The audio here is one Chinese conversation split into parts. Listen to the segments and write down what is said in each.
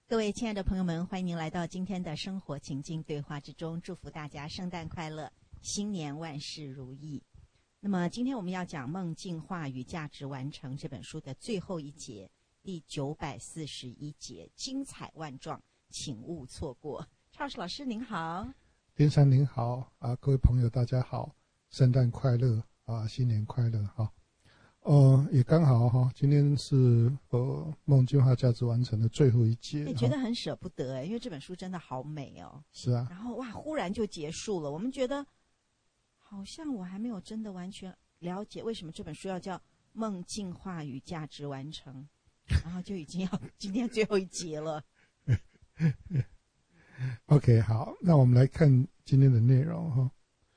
各位亲爱的朋友们，欢迎您来到今天的生活情境对话之中，祝福大家圣诞快乐，新年万事如意。那么今天我们要讲《梦境化与价值完成》这本书的最后一节，第941节，精彩万状，请勿错过。赵老师您好。 林珊您好啊，各位朋友大家好，圣诞快乐啊，新年快乐哈。也刚好哈，今天是梦境化价值完成的最后一节， 觉得很舍不得因为这本书真的好美哦。 是啊。 然后哇，忽然就结束了，我们觉得好像我还没有真的完全了解为什么这本书要叫梦境化与价值完成，然后就已经要今天最后一节了。 OK， 好，那我们来看今天的内容哈。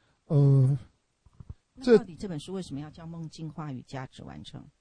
那到底这本书为什么要叫梦境化与价值完成？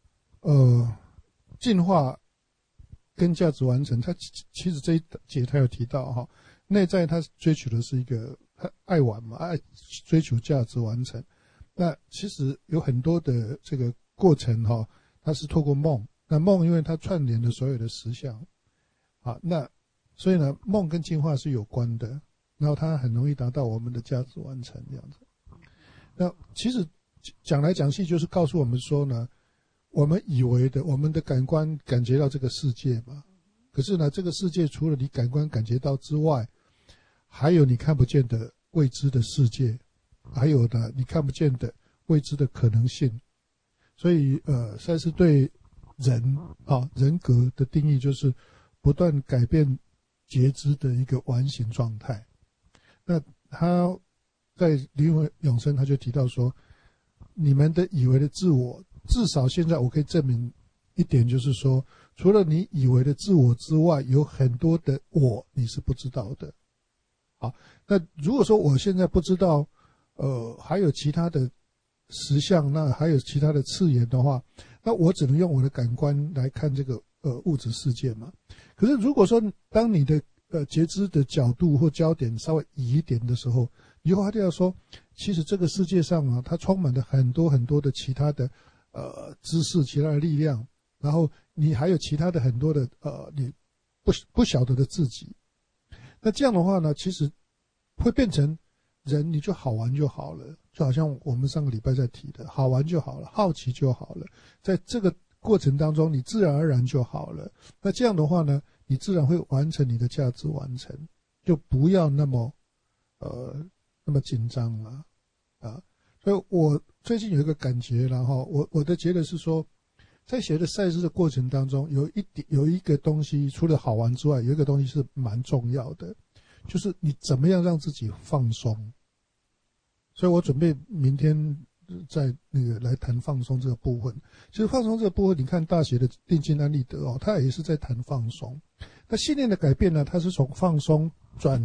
进化跟价值完成，它其实这一节他有提到哈，内在他追求的是一个爱玩嘛，爱追求价值完成。那其实有很多的这个过程哈，它是透过梦。那梦因为它串联了所有的实相，啊，那所以呢，梦跟进化是有关的，然后它很容易达到我们的价值完成这样子。那其实讲来讲去就是告诉我们说呢，我们以为的，我们的感官感觉到这个世界嘛，可是呢，这个世界除了你感官感觉到之外，还有你看不见的未知的世界，还有呢你看不见的未知的可能性。所以赛斯对人格的定义就是不断改变觉知的一个完形状态。那他在灵魂永生他就提到说，你们的以为的自我，至少现在我可以证明一点，就是说除了你以为的自我之外，有很多的我你是不知道的。好，那如果说我现在不知道还有其他的实相，那还有其他的次元的话，那我只能用我的感官来看这个物质世界嘛。可是如果说当你的觉知的角度或焦点稍微移一点的时候，你就发现说，其实这个世界上啊，它充满了很多很多的其他的知识、其他的力量，然后你还有其他的很多的你不晓得的自己。那这样的话呢，其实会变成人，你就好玩就好了，就好像我们上个礼拜在提的，好玩就好了，好奇就好了，在这个过程当中，你自然而然就好了。那这样的话呢，你自然会完成你的价值完成，就不要那么紧张了啊。所以我最近有一个感觉，然后我的觉得是说，在写的赛事的过程当中，有一个东西，除了好玩之外，有一个东西是蛮重要的，就是你怎么样让自己放松。所以我准备明天在那个来谈放松这个部分。其实放松这个部分，你看大学的定金安利德哦，他也是在谈放松。那信念的改变呢，它是从放松转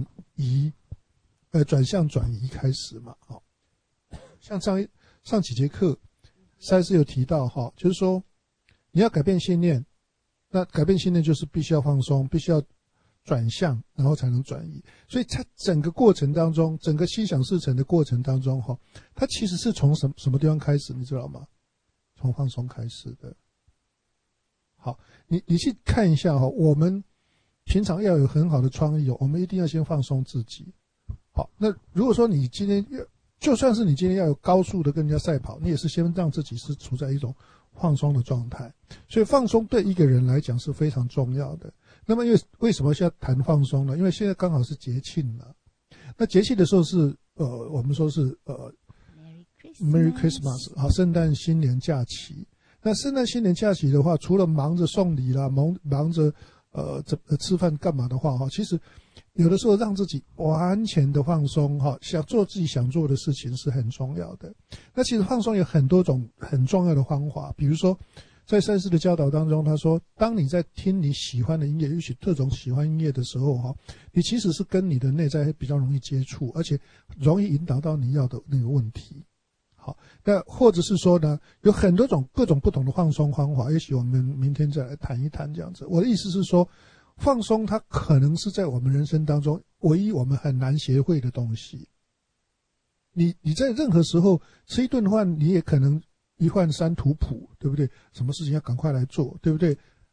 向转移开始嘛。像上几节课赛斯有提到就是说你要改变信念，那改变信念就是必须要放松，必须要转向，然后才能转移。所以它整个过程当中，整个心想事成的过程当中它其实是从什么地方开始，你知道吗？从放松开始的。好，你去看一下我们平常要有很好的创意我们一定要先放松自己。好，那如果说你今天就算是你今天要有高速的跟人家赛跑，你也是先让自己是处在一种放松的状态。所以放松对一个人来讲是非常重要的。那么为什么现在谈放松呢？因为现在刚好是节庆了。那节气的时候是我们说是Merry Christmas 好，圣诞新年假期。那圣诞新年假期的话，除了忙着送礼啦，忙着吃饭干嘛的话其实有的时候让自己完全的放松想做自己想做的事情是很重要的。那其实放松有很多种很重要的方法，比如说在赛斯的教导当中，他说当你在听你喜欢的音乐，尤其特种喜欢音乐的时候你其实是跟你的内在比较容易接触，而且容易引导到你要的那个问题。好，那或者是说呢，有很多种各种不同的放松方法，也许我们明天再来谈一谈这样子。我的意思是说，放松它可能是在我们人生当中唯一我们很难学会的东西。你在任何时候吃一顿饭，你也可能一饭三图谱，对不对？什么事情要赶快来做，对不对？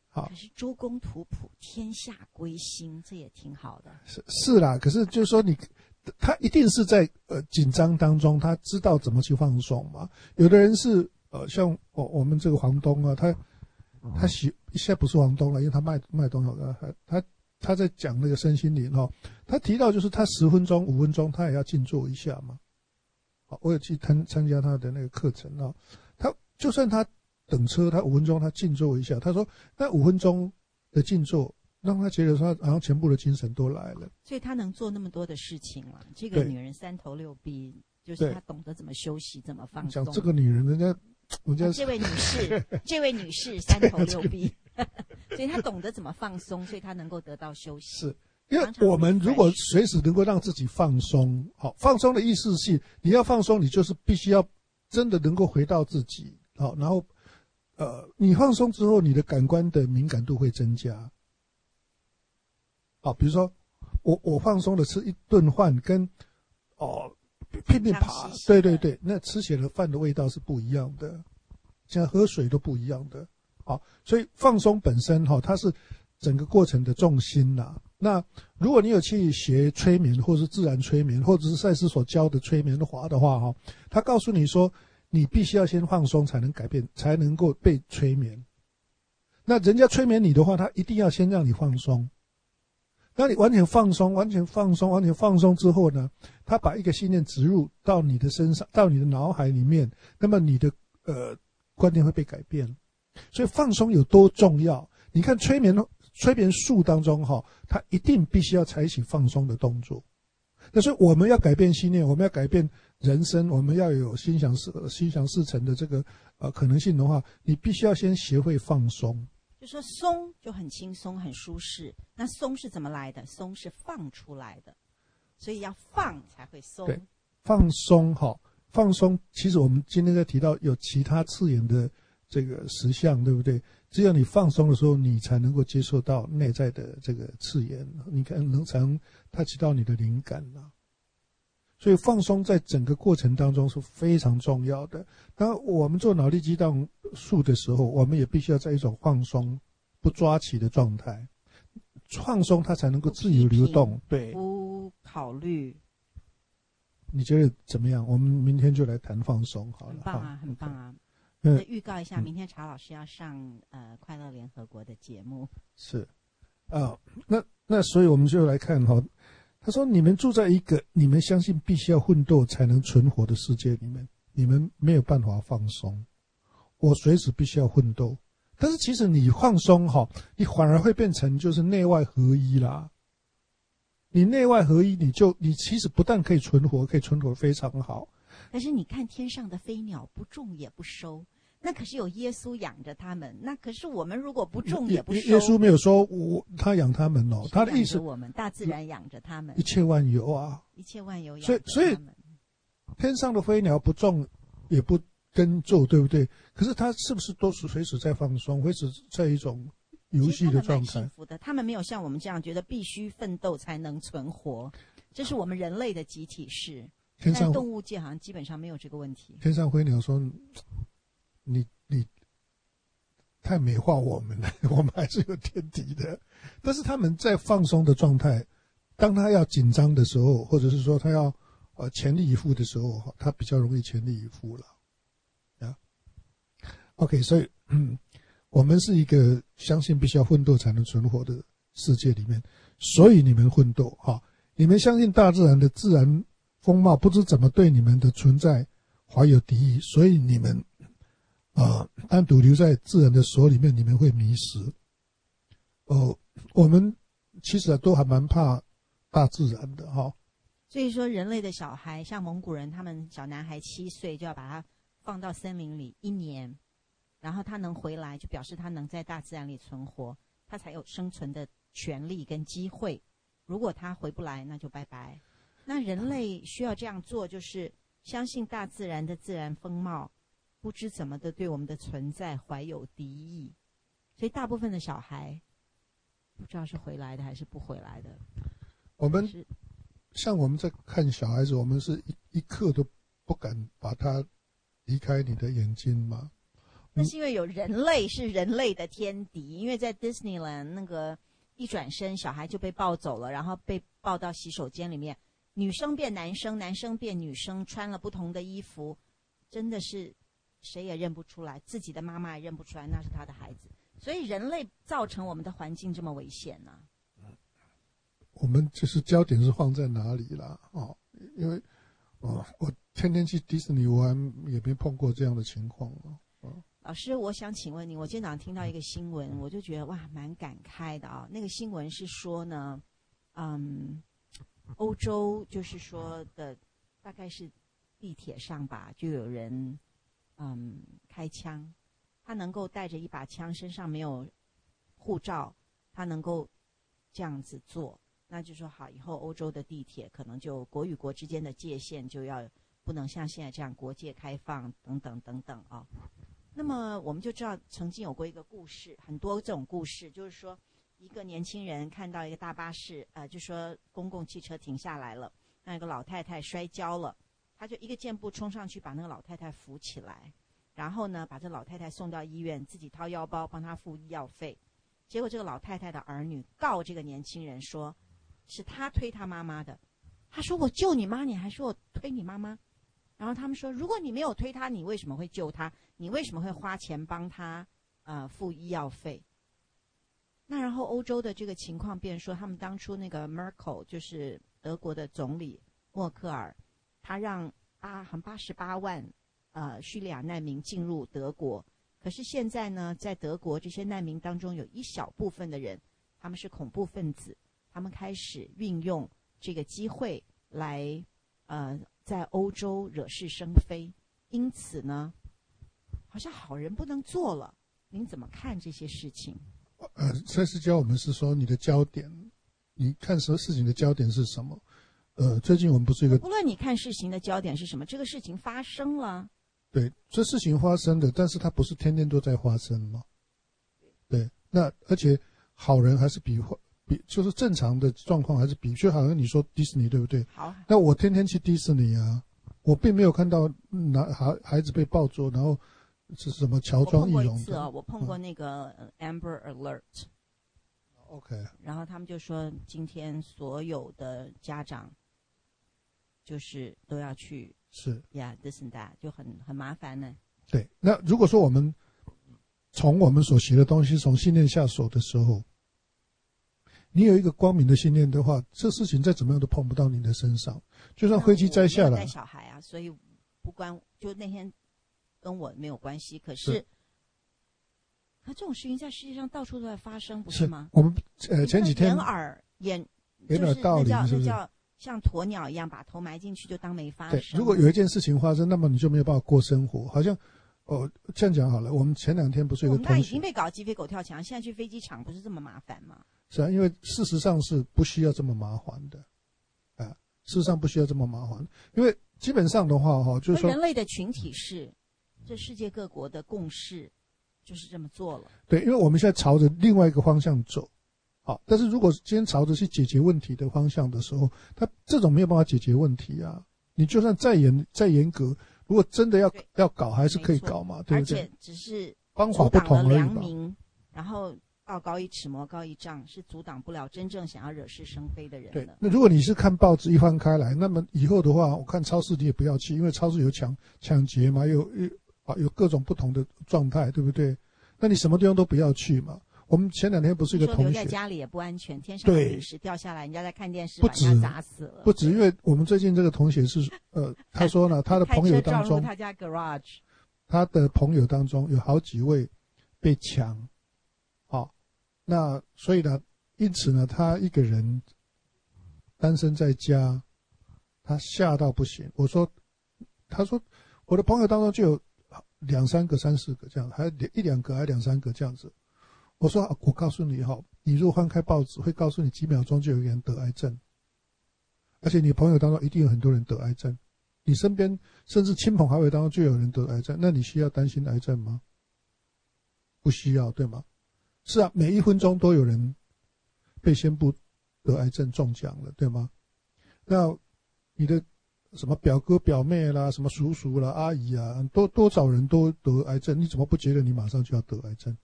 好， 可是周公吐哺，天下归心，这也挺好的。 是啦，可是就是说他一定是在紧张当中，他知道怎么去放松嘛。有的人是像我们这个房东啊，他现在不是房东了，因为他卖东西了，他在讲那个身心灵哦，他提到就是他10分钟5分钟他也要静坐一下嘛。我有去参加他的那个课程哦，他就算他等车，他5分钟他静坐一下，他说那5分钟的静坐让他觉得说好像全部的精神都来了， 所以他能做那么多的事情了。这个女人3头6臂，就是她懂得怎么休息，怎么放松。 讲这个女人，人家这位女士3头6臂，所以她懂得怎么放松，所以她能够得到休息。 是因为我们如果随时能够让自己放松，好，放松的意思是你要放松，你就是必须要真的能够回到自己，好，然后你放松之后，你的感官的敏感度会增加。好，比如说我放松的吃一顿饭跟拼命爬，对对对，那吃起来的饭的味道是不一样的，像喝水都不一样的。好，所以放松本身它是整个过程的重心啦。那如果你有去学催眠，或是自然催眠，或者是赛斯所教的催眠法的话，他告诉你说，你必须要先放松才能改变，才能够被催眠。那人家催眠你的话，他一定要先让你放松。当你完全放松之后呢，他把一个信念植入到你的身上，到你的脑海里面，那么你的观念会被改变。所以放松有多重要？你看催眠术当中它一定必须要采取放松的动作。但是我们要改变信念，我们要改变人生，我们要有心想事成的这个可能性的话，你必须要先学会放松。 就说松就很轻松很舒适，那松是怎么来的？松是放出来的，所以要放才会松。 对，放松其实我们今天在提到有其他次元的这个实相，对不对？只有你放松的时候，你才能够接受到内在的这个次元，你才能touch到你的灵感啦。所以放松在整个过程当中是非常重要的。当我们做脑力激荡术的时候，我们也必须要在一种放松、不抓起的状态，放松它才能够自由流动。对， 不考虑。 你觉得怎么样？我们明天就来谈放松好了。 很棒啊，很棒啊！预告一下，明天查老师要上快乐联合国的节目。 是那所以我们就来看他说你们住在一个你们相信必须要奋斗才能存活的世界里面，你们没有办法放松，我随时必须要奋斗。但是其实你放松你反而会变成就是内外合一啦。你内外合一，你其实不但可以存活，可以存活非常好。 但是你看天上的飞鸟，不种也不收，那可是有耶稣养着他们。那可是我们如果不种也不收， 耶稣没有说他养他们他的意思我们大自然养着他们， 一切万有啊， 一切万有养着他们。 所以天上的飞鸟不种也不耕作，对不对？可是他是不是都是随时在放松，随时在一种游戏的状态？ 幸福的，他们没有像我们这样觉得必须奋斗才能存活，这是我们人类的集体式。但动物界好像基本上没有这个问题。 天上飞鸟说：“你太美化我们了，我们还是有天敌的。”但是他们在放松的状态，当他要紧张的时候，或者是说他要全力以赴的时候，他比较容易全力以赴了。OK， 所以我们是一个相信必须要奋斗才能存活的世界里面，所以你们奋斗你们相信大自然的自然风貌不知怎么对你们的存在怀有敌意，所以你们单独留在自然的锁里面，你们会迷失。我们其实都还蛮怕大自然的所以说人类的小孩，像蒙古人，他们小男孩7岁就要把他放到森林里1年，然后他能回来，就表示他能在大自然里存活，他才有生存的权利跟机会。如果他回不来，那就拜拜。那人类需要这样做，就是相信大自然的自然风貌，不知怎么的对我们的存在怀有敌意。所以大部分的小孩不知道是回来的还是不回来的。 我们像我们在看小孩子，我们是一刻都不敢把他离开你的眼睛嘛。 那是因为有人类是人类的天敌，因为在 Disneyland 那个一转身小孩就被抱走了，然后被抱到洗手间里面，女生变男生，男生变女生，穿了不同的衣服，真的是谁也认不出来，自己的妈妈也认不出来那是他的孩子。所以人类造成我们的环境这么危险呢？ 我们就是焦点是放在哪里啦？因为我天天去迪士尼，我也没碰过这样的情况老师，我想请问你，我今天早上听到一个新闻，我就觉得哇，蛮感慨的啊。那个新闻是说呢，欧洲就是说的，大概是地铁上吧，就有人开枪，他能够带着一把枪，身上没有护照，他能够这样子做，那就说好，以后欧洲的地铁可能就国与国之间的界限就要不能像现在这样国界开放等等等等啊。那么我们就知道曾经有过一个故事，很多这种故事，就是说一个年轻人看到一个大巴士，就说公共汽车停下来了，那个老太太摔跤了，他就一个箭步冲上去把那个老太太扶起来，然后呢把这老太太送到医院，自己掏腰包帮她付医药费。结果这个老太太的儿女告这个年轻人说是他推他妈妈的，他说我救你妈，你还说我推你妈妈。然后他们说，如果你没有推他，你为什么会救他？你为什么会花钱帮他付医药费？那然后欧洲的这个情况变说，他们当初那个 Merkel 就是德国的总理默克尔，他让88万叙利亚难民进入德国。可是现在呢，在德国这些难民当中有一小部分的人，他们是恐怖分子，他们开始运用这个机会来在欧洲惹是生非，因此呢，好像好人不能做了。您怎么看这些事情？ 赛斯教我们是说，你的焦点，你看什么事情的焦点是什么？最近我们不是一个， 不论你看事情的焦点是什么，这个事情发生了。 对，这事情发生的，但是它不是天天都在发生嘛？对，那而且好人还是比就是正常的状况还是比，就好像你说迪士尼对不对？ 好， 那我天天去迪士尼啊，我并没有看到孩子被抱走，然后是什么乔装易容的。 我碰过那个Amber Alert。OK。然后他们就说，今天所有的家长就是都要去。 是呀 ，this and that 就很麻烦呢。 对，那如果说我们从我们所学的东西从信念下手的时候，你有一个光明的信念的话，这事情再怎么样都碰不到你的身上。就算飞机摘下来， 带小孩啊，所以不关，就那天跟我没有关系。可是这种事情在世界上到处都在发生，不是吗？ 我们前几天掩耳道理，是不是？ 像鸵鸟一样把头埋进去就当没发生。 对，如果有一件事情发生，那么你就没有办法过生活。好像这样讲好了，我们前2天不是有个同学， 那已经被搞鸡飞狗跳墙，现在去飞机场不是这么麻烦吗？ 是啊，因为事实上是不需要这么麻烦的，事实上不需要这么麻烦，因为基本上的话就是说， 人类的群体是这世界各国的共识，就是这么做了。 对，因为我们现在朝着另外一个方向走。好，但是如果今天朝着去解决问题的方向的时候，他这种没有办法解决问题啊！你就算再严格，如果真的要搞，还是可以搞嘛，对不对？ 而且只是方法不同而已嘛。 然后道高一尺，魔高一丈，是阻挡不了真正想要惹是生非的人的。 对，那如果你是看报纸一翻开来，那么以后的话，我看超市你也不要去，因为超市有抢劫嘛，有各种不同的状态，对不对？那你什么地方都不要去嘛。我们前2天不是一个同学， 留在家里也不安全，天上的陨石掉下来，人家在看电视，把人家砸死了。 不止，因为我们最近这个同学是他说呢，他的朋友当中， 他家 garage， 他的朋友当中有好几位被抢，那所以呢，因此呢，他一个人单身在家，他吓到不行。他说我的朋友当中就有2、3个、3、4个这样，还有1、2个，还2、3个这样子。我说我告诉你你如果翻开报纸，会告诉你几秒钟就有一个人得癌症，而且你朋友当中一定有很多人得癌症，你身边甚至亲朋好友当中就有人得癌症，那你需要担心癌症吗？不需要，对吗？是啊，每1分钟都有人被宣布得癌症中奖了，对吗？那你的什么表哥表妹啦，什么叔叔啦、阿姨啊，多少人都得癌症，你怎么不觉得你马上就要得癌症？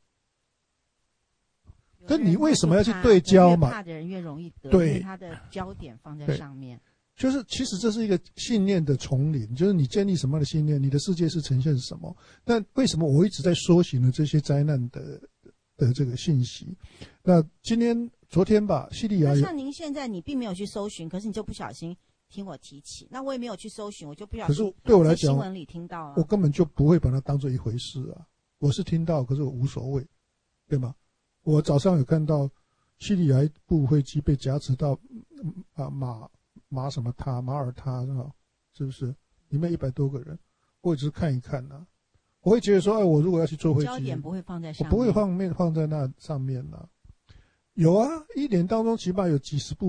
但你为什么要去对焦嘛？ 越怕的人越容易得， 对， 因为他的焦点放在上面。 就是其实这是一个信念的丛林，就是你建立什么样的信念，你的世界是呈现什么。但为什么我一直在说醒了这些灾难的这个信息？那昨天吧，西利亚那像您现在你并没有去搜寻，可是你就不小心听我提起，那我也没有去搜寻，我就不小心。 可是对我来讲， 新闻里听到了， 我根本就不会把它当做一回事啊。我是听到，可是我无所谓，对吗？我早上有看到西利亚部飞机被夹持到马什么塔马耳他是不是？里面100多个人，我也只是看一看啊。我会觉得说，我如果要去坐飞机， 焦点不会放在上面， 我不会放在那上面啊。有啊，一年当中起码有几十部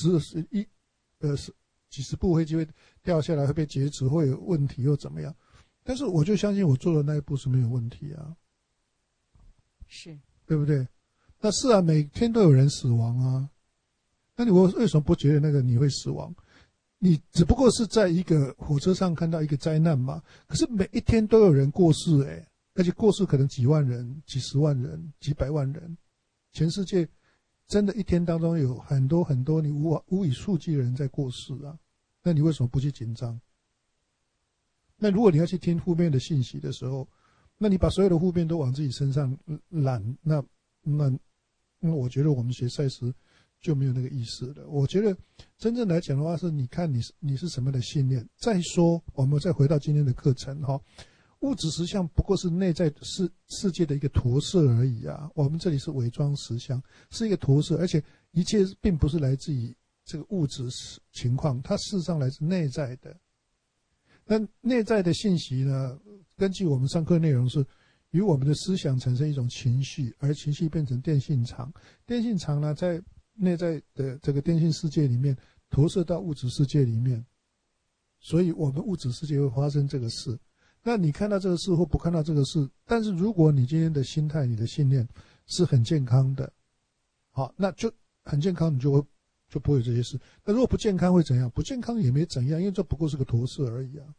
飞机会掉下来，会被劫持，会有问题又怎么样？但是我就相信我做的那一步是没有问题啊， 是对不对？那是啊，每天都有人死亡啊。那你为什么不觉得那个你会死亡？你只不过是在一个火车上看到一个灾难嘛。可是每一天都有人过世而且过世可能几万人、几十万人、几百万人。全世界真的一天当中有很多很多你无以数计的人在过世啊。那你为什么不去紧张？那如果你要去听负面的信息的时候，那你把所有的负面都往自己身上揽，那我觉得我们学赛时就没有那个意思了。我觉得真正来讲的话，是你看你是什么的信念。再说，我们再回到今天的课程物质实相不过是内在世界的一个投射而已啊。我们这里是伪装实相，是一个投射，而且一切并不是来自于这个物质情况，它事实上来自内在的。那内在的信息呢，根据我们上课内容是与我们的思想产生一种情绪，而情绪变成电信场，电信场呢在内在的这个电信世界里面投射到物质世界里面，所以我们物质世界会发生这个事。那你看到这个事或不看到这个事，但是如果你今天的心态、你的信念是很健康的，好，那就很健康，你就不会有这些事。那如果不健康会怎样？不健康也没怎样，因为这不过是个投射而已啊。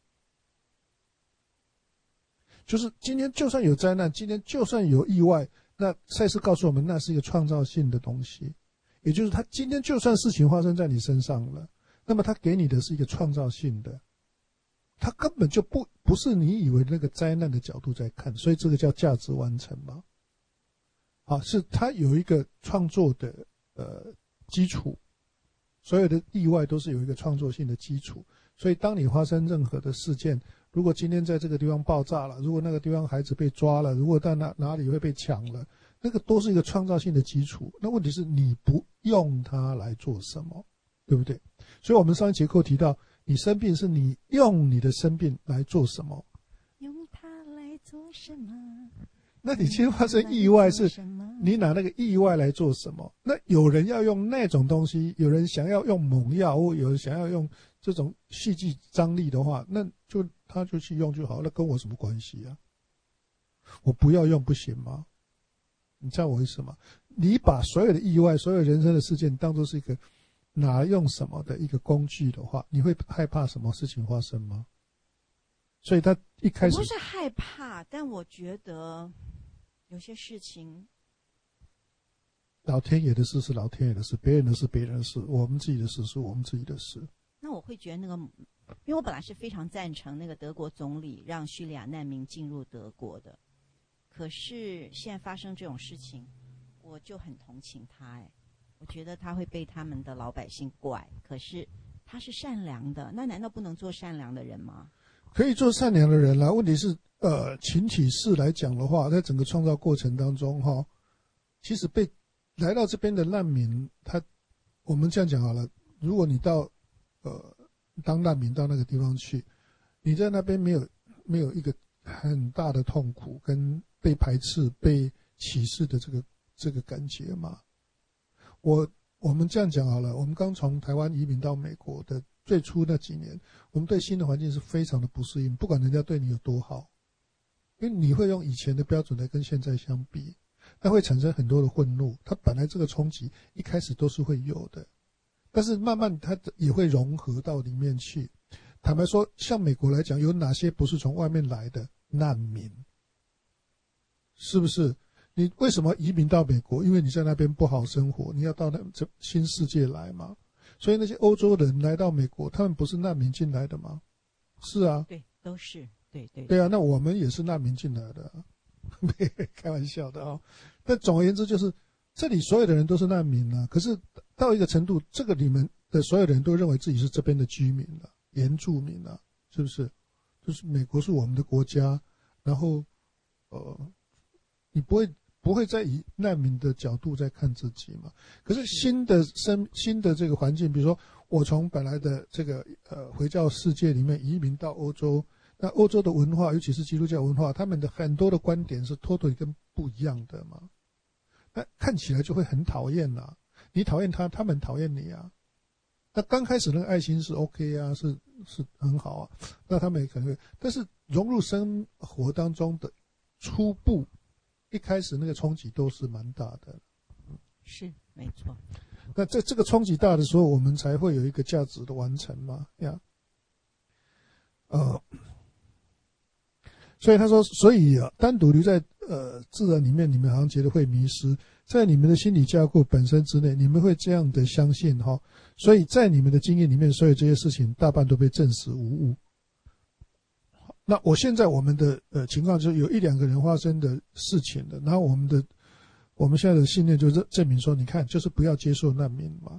就是今天就算有灾难，今天就算有意外，那赛斯告诉我们，那是一个创造性的东西，也就是他今天就算事情发生在你身上了，那么他给你的是一个创造性的，他根本就不是你以为那个灾难的角度在看，所以这个叫价值完成嘛。是他有一个创作的基础，所有的意外都是有一个创作性的基础，所以当你发生任何的事件，如果今天在这个地方爆炸了，如果那个地方孩子被抓了，如果到哪里会被抢了，那个都是一个创造性的基础。那问题是你不用它来做什么，对不对？所以我们上一节课提到，你生病是你用你的生病来做什么？ 用它来做什么？ 那你今天发生意外是你拿那个意外来做什么？那有人要用那种东西，有人想要用猛药，或有人想要用这种戏剧张力的话，那他就去用就好，那跟我什么关系啊？我不要用不行吗？你知道我意思吗？你把所有的意外、所有人生的事件当作是一个拿来用什么的一个工具的话，你会害怕什么事情发生吗？所以他一开始我不是害怕，但我觉得有些事情， 老天爷的事是老天爷的事，别人的事别人的事，我们自己的事是我们自己的事。 那我会觉得那个，因为我本来是非常赞成那个德国总理让叙利亚难民进入德国的，可是现在发生这种事情，我就很同情他。我觉得他会被他们的老百姓怪，可是他是善良的，那难道不能做善良的人吗？ 可以做善良的人啦。问题是，群体式来讲的话，在整个创造过程当中，其实来到这边的难民，我们这样讲好了，如果你当难民到那个地方去，你在那边没有一个很大的痛苦跟被排斥、被歧视的这个感觉嘛？我们这样讲好了，我们刚从台湾移民到美国的最初那几年，我们对新的环境是非常的不适应，不管人家对你有多好，因为你会用以前的标准来跟现在相比，那会产生很多的愤怒。它本来这个冲击一开始都是会有的，但是慢慢它也会融合到里面去。 坦白说，像美国来讲，有哪些不是从外面来的难民？是不是？你为什么移民到美国？因为你在那边不好生活，你要到这新世界来嘛。所以那些欧洲人来到美国，他们不是难民进来的吗？是啊， 对，都是对啊，那我们也是难民进来的，开玩笑的啊。但总而言之，就是这里所有的人都是难民啊。可是到一个程度，这个你们的所有的人都认为自己是这边的居民了，原住民了，是不是？就是美国是我们的国家，然后你不会再以难民的角度在看自己嘛？可是新的这个环境，比如说我从本来的这个回教世界里面移民到欧洲，那欧洲的文化，尤其是基督教文化，他们的很多的观点是totally跟不一样的嘛。那看起来就会很讨厌啦，你讨厌他，他们讨厌你啊。那刚开始那个爱心是 OK 啊，是很好啊，那他们也可能会，但是融入生活当中的初步，一开始那个冲击都是蛮大的。 是没错。 那在这个冲击大的时候，我们才会有一个价值的完成嘛呀。所以他说，所以单独留在自然里面，你们好像觉得会迷失，在你们的心理架构本身之内，你们会这样的相信哈。所以在你们的经验里面，所有这些事情大半都被证实无误。那我们的情况就是有一两个人发生的事情的，然后我们现在的信念就是证明说，你看，就是不要接受难民嘛，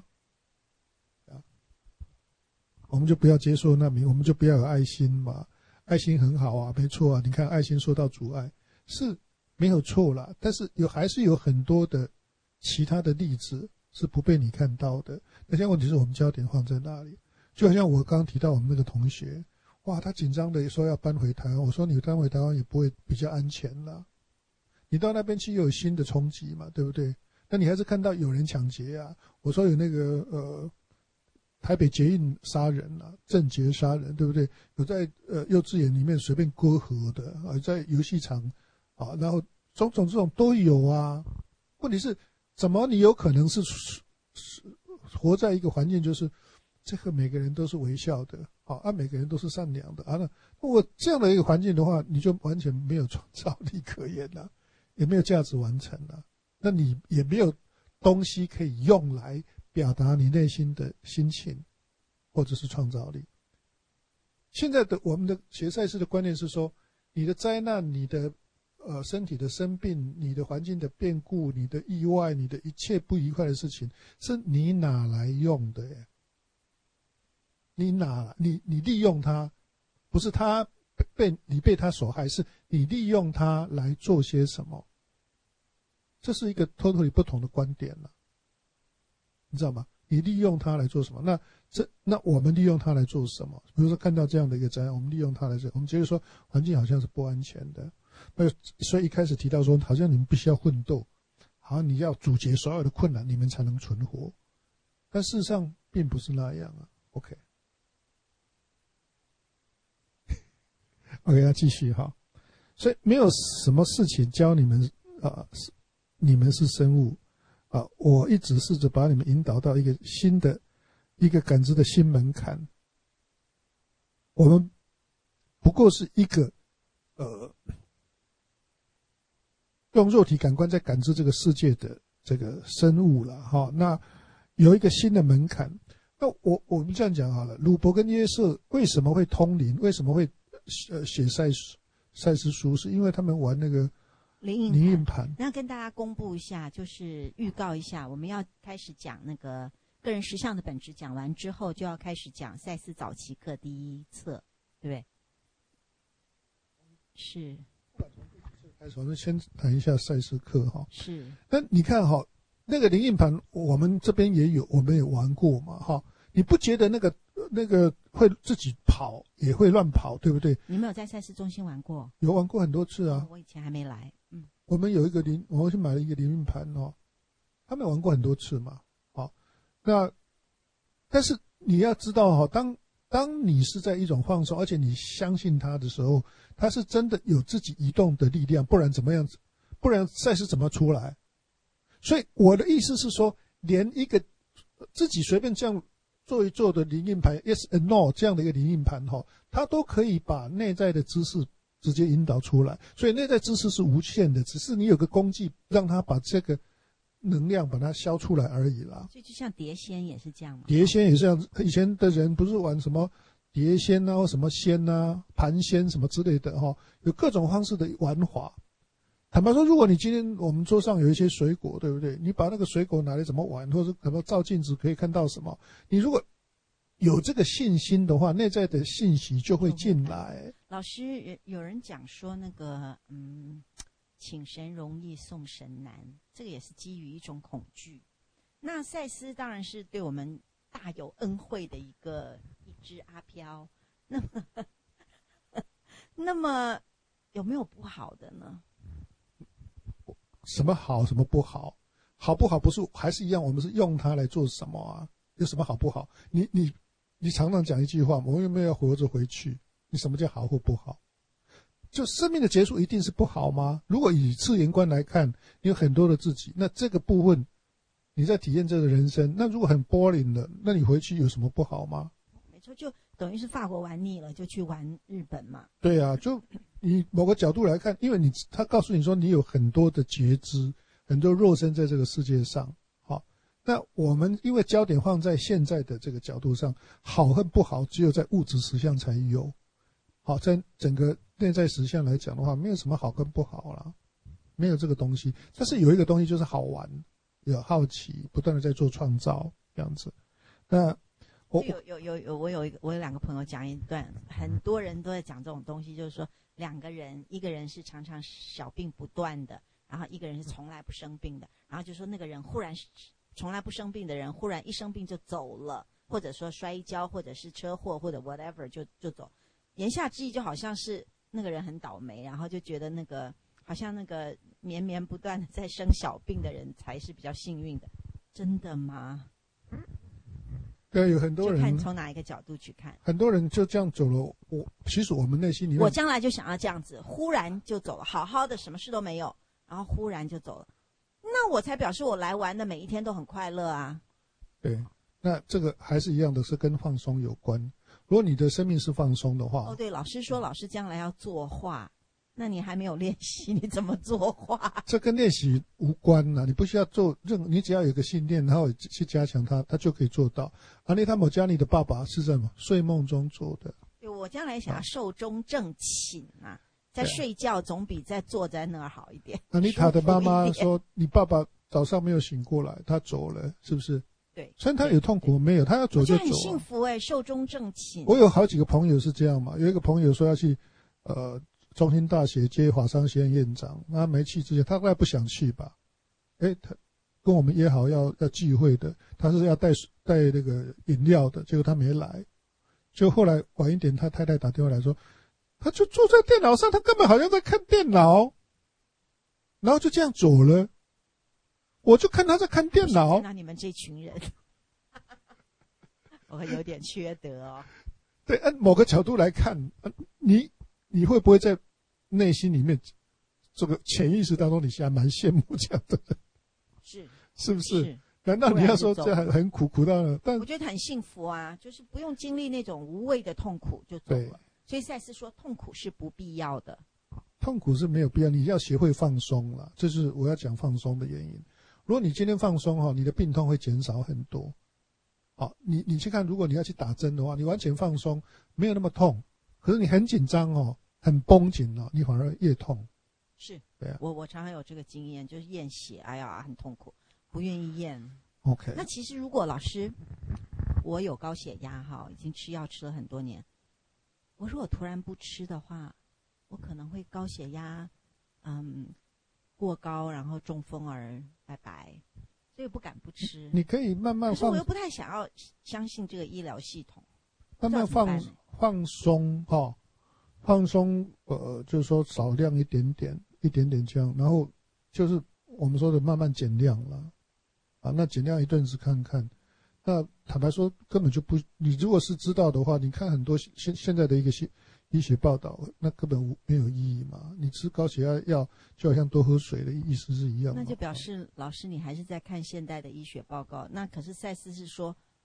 我们就不要接受难民，我们就不要有爱心嘛，爱心很好啊，没错啊，你看爱心受到阻碍是没有错啦，但是还是有很多的其他的例子是不被你看到的。那现在问题是我们焦点放在哪里？就好像我刚刚提到我们那个同学，哇，他紧张的说要搬回台湾，我说你搬回台湾也不会比较安全啦，你到那边去又有新的冲击嘛，对不对？那你还是看到有人抢劫啊，我说有那个台北捷运杀人啊，郑捷杀人，对不对？有在幼稚园里面随便割喉的啊，在游戏场啊，然后种种这种都有啊。问题是，怎么你有可能是活在一个环境，就是这个每个人都是微笑的，每个人都是善良的啊。那我这样的一个环境的话，你就完全没有创造力可言了，也没有价值完成了，那你也没有东西可以用来表达你内心的心情，或者是创造力。现在的我们的学赛事的观念是说，你的灾难，你的身体的生病，你的环境的变故，你的意外，你的一切不愉快的事情，是你哪来用的耶？你利用它，不是他被他所害，是你利用它来做些什么？这是一个 totally 不同的观点了，你知道吗？你利用它来做什么？那我们利用它来做什么？比如说看到这样的一个灾难，我们利用它来做，我们觉得说环境好像是不安全的，所以一开始提到说，好像你们必须要奋斗，好像你要阻截所有的困难，你们才能存活。但事实上并不是那样啊。OK， 要继续哈。所以没有什么事情教你们你们是生物我一直试着把你们引导到一个新的一个感知的新门槛。我们不过是一个用肉体感官在感知这个世界的这个生物了哈。那有一个新的门槛。那我们这样讲好了，鲁伯跟约瑟为什么会通灵？为什么会写赛斯书？是因为他们玩那个灵印盘。 那跟大家公布一下，就是预告一下，我们要开始讲那个个人实相的本质，讲完之后就要开始讲赛斯早期课第一册，对不对？是。 开始，我们先谈一下赛斯课哈。 是。 那你看哈，那个灵印盘我们这边也有，我们也玩过嘛哈。你不觉得那个会自己跑，也会乱跑，对不对？ 你没有在赛事中心玩过？ 有玩过很多次啊。 我以前还没来。 我们有一个我去买了一个灵印盘哦，他们玩过很多次嘛。那但是你要知道哈，当你是在一种放松，而且你相信它的时候，它是真的有自己移动的力量，不然怎么样？不然赛事怎么出来？所以我的意思是说，连一个自己随便这样做一做的灵应盘 yes and no 这样的一个灵应盘它都可以把内在的知识直接引导出来。所以内在知识是无限的，只是你有个工具让它把这个能量把它消出来而已啦。 所以就像碟仙也是这样嘛。 碟仙也是这样，以前的人不是玩什么碟仙啊或什么仙啊盘仙什么之类的有各种方式的玩法。坦白说，如果你今天我们桌上有一些水果，对不对？你把那个水果拿来怎么玩，或者怎么照镜子可以看到什么？你如果有这个信心的话，内在的信息就会进来。 老师，有人讲说那个请神容易送神难，这个也是基于一种恐惧。那赛斯当然是对我们大有恩惠的一只阿飘，那么有没有不好的呢？ 什么好，什么不好？好不好不是还是一样，我们是用它来做什么啊？有什么好不好？你常常讲一句话，我们有没有要活着回去？你什么叫好或不好？就生命的结束一定是不好吗？如果以次元观来看，你有很多的自己，那这个部分你在体验这个人生，那如果很 boring 的，那你回去有什么不好吗？ 没错，就等于是法国玩腻了，就去玩日本嘛。 对啊，就你某个角度来看，因为他告诉你说你有很多的觉知，很多肉身在这个世界上。好，那我们因为焦点放在现在的这个角度上，好和不好只有在物质实相才有。好，在整个内在实相来讲的话，没有什么好跟不好啦，没有这个东西。但是有一个东西就是好玩，有好奇，不断的在做创造这样子。那我有两个朋友讲一段，很多人都在讲这种东西，就是说两个人，一个人是常常小病不断的，然后一个人是从来不生病的，然后就说那个人忽然从来不生病的人，忽然一生病就走了，或者说摔跤，或者是车祸，或者 whatever 就走。言下之意就好像是那个人很倒霉，然后就觉得那个好像那个绵绵不断的在生小病的人才是比较幸运的，真的吗？ 对，有很多人就看从哪一个角度去看， 很多人就这样走了。其实我们内心里面， 我将来就想要这样子，忽然就走了，好好的什么事都没有，然后忽然就走了，那我才表示我来玩的每一天都很快乐啊。 对，那这个还是一样的，是跟放松有关。如果你的生命是放松的话， 对，老师说老师将来要作画，那你还没有练习，你怎么作画？ 这跟练习无关啊，你不需要做你只要有个信念，然后去加强它就可以做到。阿尼塔某加尼的爸爸是什么？睡梦中做的。 对，我将来想要寿终正寝啊，在睡觉总比在坐在那儿好一点。 阿尼塔的妈妈说，你爸爸早上没有醒过来，他走了，是不是？ 对， 虽然他有痛苦，没有，他要走就走。 我觉得很幸福寿终正寝。 我有好几个朋友是这样嘛，有一个朋友说要去中兴大学接法商学院院长，他没去之前，他大概不想去吧？他跟我们约好要聚会的，他是要带那个饮料的，结果他没来。就后来晚一点，他太太打电话来说，他就坐在电脑上，他根本好像在看电脑，然后就这样走了。我就看他在看电脑。 那你们这群人，我有点缺德哦。 对，按某个角度来看，你会不会在内心里面，这个潜意识当中，你现在蛮羡慕这样的人？是不是？是。难道你要说这很苦到了？但我觉得很幸福啊，就是不用经历那种无谓的痛苦就走了。所以赛斯说，痛苦是不必要的。 痛苦是没有必要，你要学会放松了，这是我要讲放松的原因。如果你今天放松你的病痛会减少很多。好，你去看，如果你要去打针的话，你完全放松，没有那么痛。可是你很紧张很绷紧你反而越痛。 是， 对啊， 我常常有这个经验，就是验血，哎呀，很痛苦，不愿意验。 OK。 那其实如果老师，我有高血压已经吃药吃了很多年，我如果突然不吃的话，我可能会高血压，过高，然后中风而拜拜，所以不敢不吃。 你可以慢慢放，可是我又不太想要相信这个医疗系统， 慢慢放松放松，就是说少量一点点这样，然后就是我们说的慢慢减量了，那减量一顿子看看。那坦白说，根本就不，你如果是知道的话，你看很多现在的一个医学报道，那根本没有意义嘛。你吃高血压药就好像多喝水的意思是一样的。 那就表示老师你还是在看现代的医学报告。那可是赛斯是说，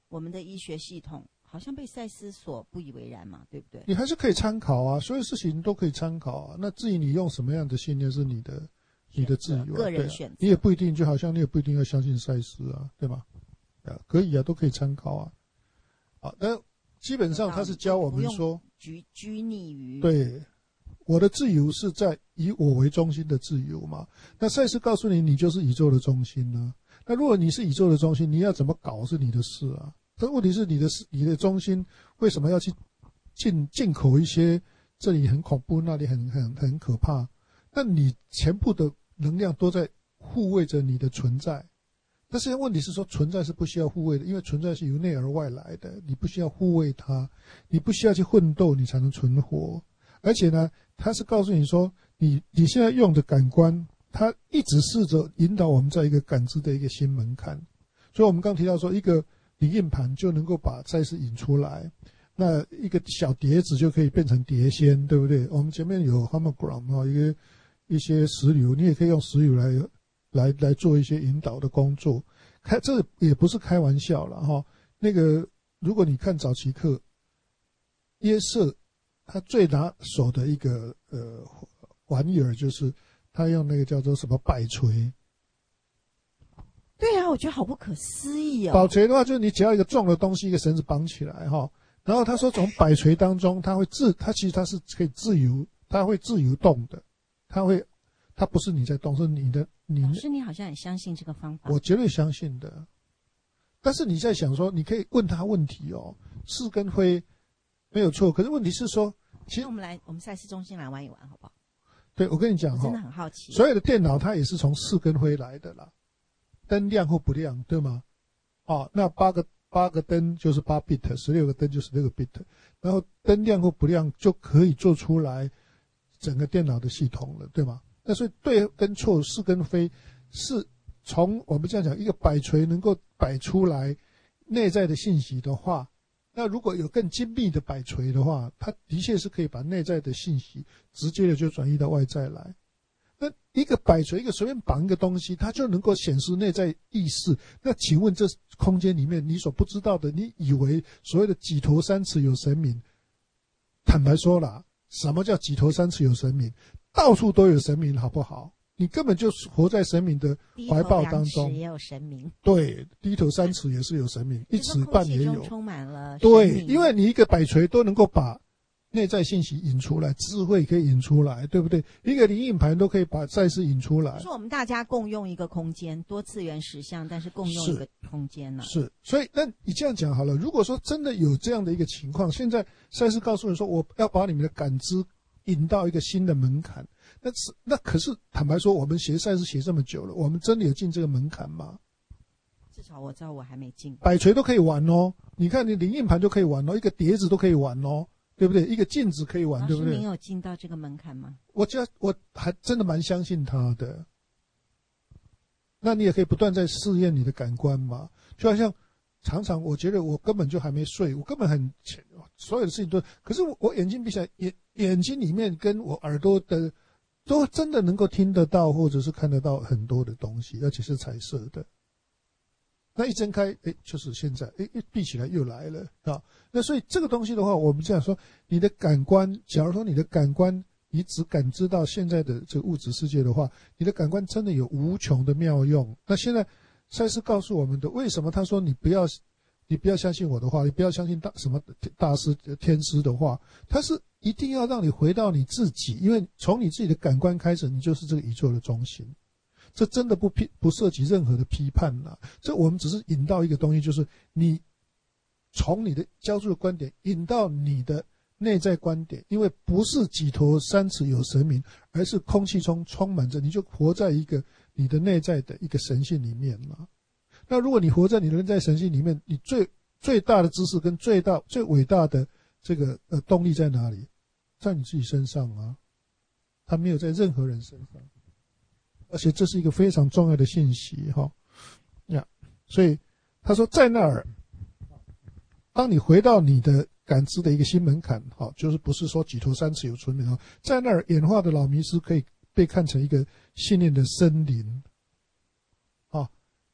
我们的医学系统好像被赛斯所不以为然嘛，对不对？ 你还是可以参考啊，所有事情都可以参考啊。那至于你用什么样的信念是你的自由、啊， 个人选择、 你也不一定，就好像你也不一定要相信赛斯啊，对吧？可以啊，都可以参考啊。啊，但基本上他是教我们说， 拘泥于对我的自由是在以我为中心的自由嘛。那赛斯告诉你，你就是宇宙的中心呢、啊。那如果你是宇宙的中心，你要怎么搞是你的事啊。但问题是你的中心为什么要去进口一些这里很恐怖，那里很可怕？那你全部的能量都在护卫着你的存在。但是问题是说，存在是不需要护卫的，因为存在是由内而外来的，你不需要护卫它，你不需要去奋斗，你才能存活。而且呢，它是告诉你说，你现在用的感官，它一直试着引导我们在一个感知的一个新门槛。所以我们刚提到说，一个灵印盘就能够把赛斯引出来，那一个小碟子就可以变成碟仙，对不对？我们前面有 hologram 一些石榴，你也可以用石榴来做一些引导的工作，这也不是开玩笑了哈。那个，如果你看早期课，耶瑟他最拿手的一个玩意儿，就是他用那个叫做什么摆锤。 对啊，我觉得好不可思议哦。 摆锤的话，就是你只要一个重的东西，一个绳子绑起来哈，然后他说从摆锤当中，它其实它是可以自由，它会自由动的，它不是你在动，是你。 老师，你好像很相信这个方法。 我绝对相信的。但是你在想说，你可以问他问题哦，是跟非没有错。可是问题是说，其实我们赛斯中心来玩一玩，好不好？ 对，我跟你讲哈， 真的很好奇。 所有的电脑它也是从是跟非来的啦，灯亮或不亮，对吗？哦，那八个灯就是8 bit，16个灯就是6个 bit， 然后灯亮或不亮就可以做出来整个电脑的系统了，对吗？那所以对跟错是跟非是从我们这样讲，一个摆锤能够摆出来内在的信息的话，那如果有更精密的摆锤的话，它的确是可以把内在的信息直接的就转移到外在来。那一个摆锤，一个随便绑一个东西，它就能够显示内在意识。那请问这空间里面你所不知道的，你以为所谓的几头三尺有神明？坦白说啦，什么叫几头三尺有神明？到处都有神明，好不好？你根本就活在神明的怀抱当中。 也有神明， 对，低头3尺也是有神明，1尺半也有， 充满了神对，因为你一个摆锤都能够把内在信息引出来，智慧可以引出来，对不对？一个灵印盘都可以把赛事引出来。 就是我们大家共用一个空间，多次元实相，但是共用一个空间呢、 是，所以那你这样讲好了。如果说真的有这样的一个情况，现在赛事告诉你说，我要把你们的感知引到一个新的门槛，那可是坦白说，我们学赛事学这么久了，我们真的有进这个门槛吗？ 至少我知道我还没进。 摆锤都可以玩哦，你看你灵印盘就可以玩哦，一个碟子都可以玩哦，对不对？一个镜子可以玩，对不对？ 您有进到这个门槛吗？ 我还真的蛮相信他的。那你也可以不断在试验你的感官嘛，就好像常常我觉得我根本就还没睡，我根本很浅，所有的事情都，可是我眼睛闭起来，眼睛里面跟我耳朵的都真的能够听得到，或者是看得到很多的东西，而且是彩色的。那一睁开，就是现在，一闭起来又来了啊。那所以这个东西的话，我们这样说，你的感官，假如说你的感官，你只感知到现在的这个物质世界的话，你的感官真的有无穷的妙用。那现在赛斯告诉我们的，为什么他说你不要相信我的话，你不要相信什么大师天师的话，他是一定要让你回到你自己，因为从你自己的感官开始，你就是这个宇宙的中心。这真的不涉及任何的批判啦，这我们只是引到一个东西，就是你从你的教出的观点引到你的内在观点，因为不是几头三尺有神明，而是空气中充满着，你就活在一个你的内在的一个神性里面嘛。那如果你活在你的内在神性里面，你最大的知识跟最伟大的这个动力在哪里？在你自己身上啊，它没有在任何人身上。而且这是一个非常重要的信息哈呀，所以他说在那儿，当你回到你的感知的一个新门槛，哈，就是不是说几头三尺有存明，在那儿演化的老迷失可以被看成一个信念的森林，啊，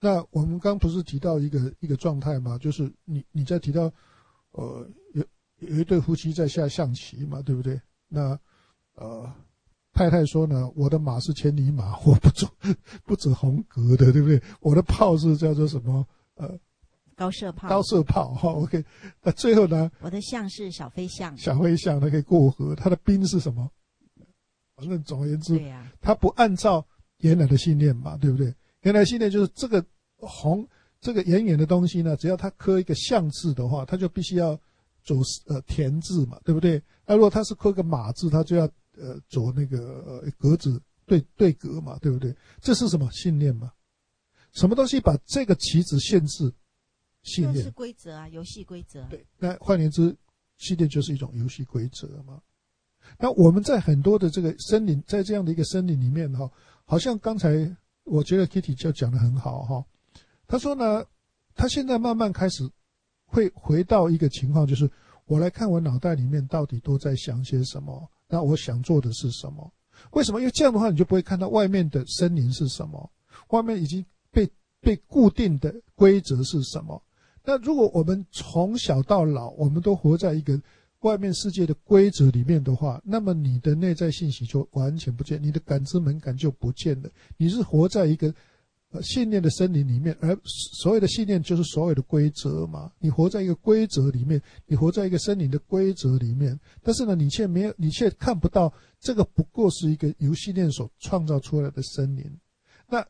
那我们刚不是提到一个状态嘛，就是你在提到有一对夫妻在下象棋嘛，对不对？那太太说呢，我的马是千里马，我不走红格的，对不对？我的炮是叫做什么？ 高射炮。 高射炮哈 ，OK。那最后呢？ 我的象是小飞象。 小飞象它可以过河，它的兵是什么？反正总而言之，他不按照原来的信念嘛，对不对？原来信念就是这个这个圆圆的东西呢，只要它刻一个象字的话，它就必须要走田字嘛，对不对？那如果它是刻个马字，它就要走那个格子对格嘛，对不对？这是什么信念嘛？什么东西把这个棋子限制？信念是规则啊，游戏规则。 对，那换言之，信念就是一种游戏规则嘛。那我们在很多的这个森林，在这样的一个森林里面哈，好像刚才我觉得 Kitty 就讲得很好哈。他说呢，他现在慢慢开始会回到一个情况，就是我来看我脑袋里面到底都在想些什么，那我想做的是什么？为什么？因为这样的话，你就不会看到外面的森林是什么，外面已经被固定的规则是什么。那如果我们从小到老，我们都活在一个外面世界的规则里面的话，那么你的内在信息就完全不见，你的感知门槛就不见了。你是活在一个信念的森林里面，而所谓的信念就是所有的规则嘛。你活在一个规则里面，你活在一个森林的规则里面，但是呢，你却看不到这个不过是一个由信念所创造出来的森林。那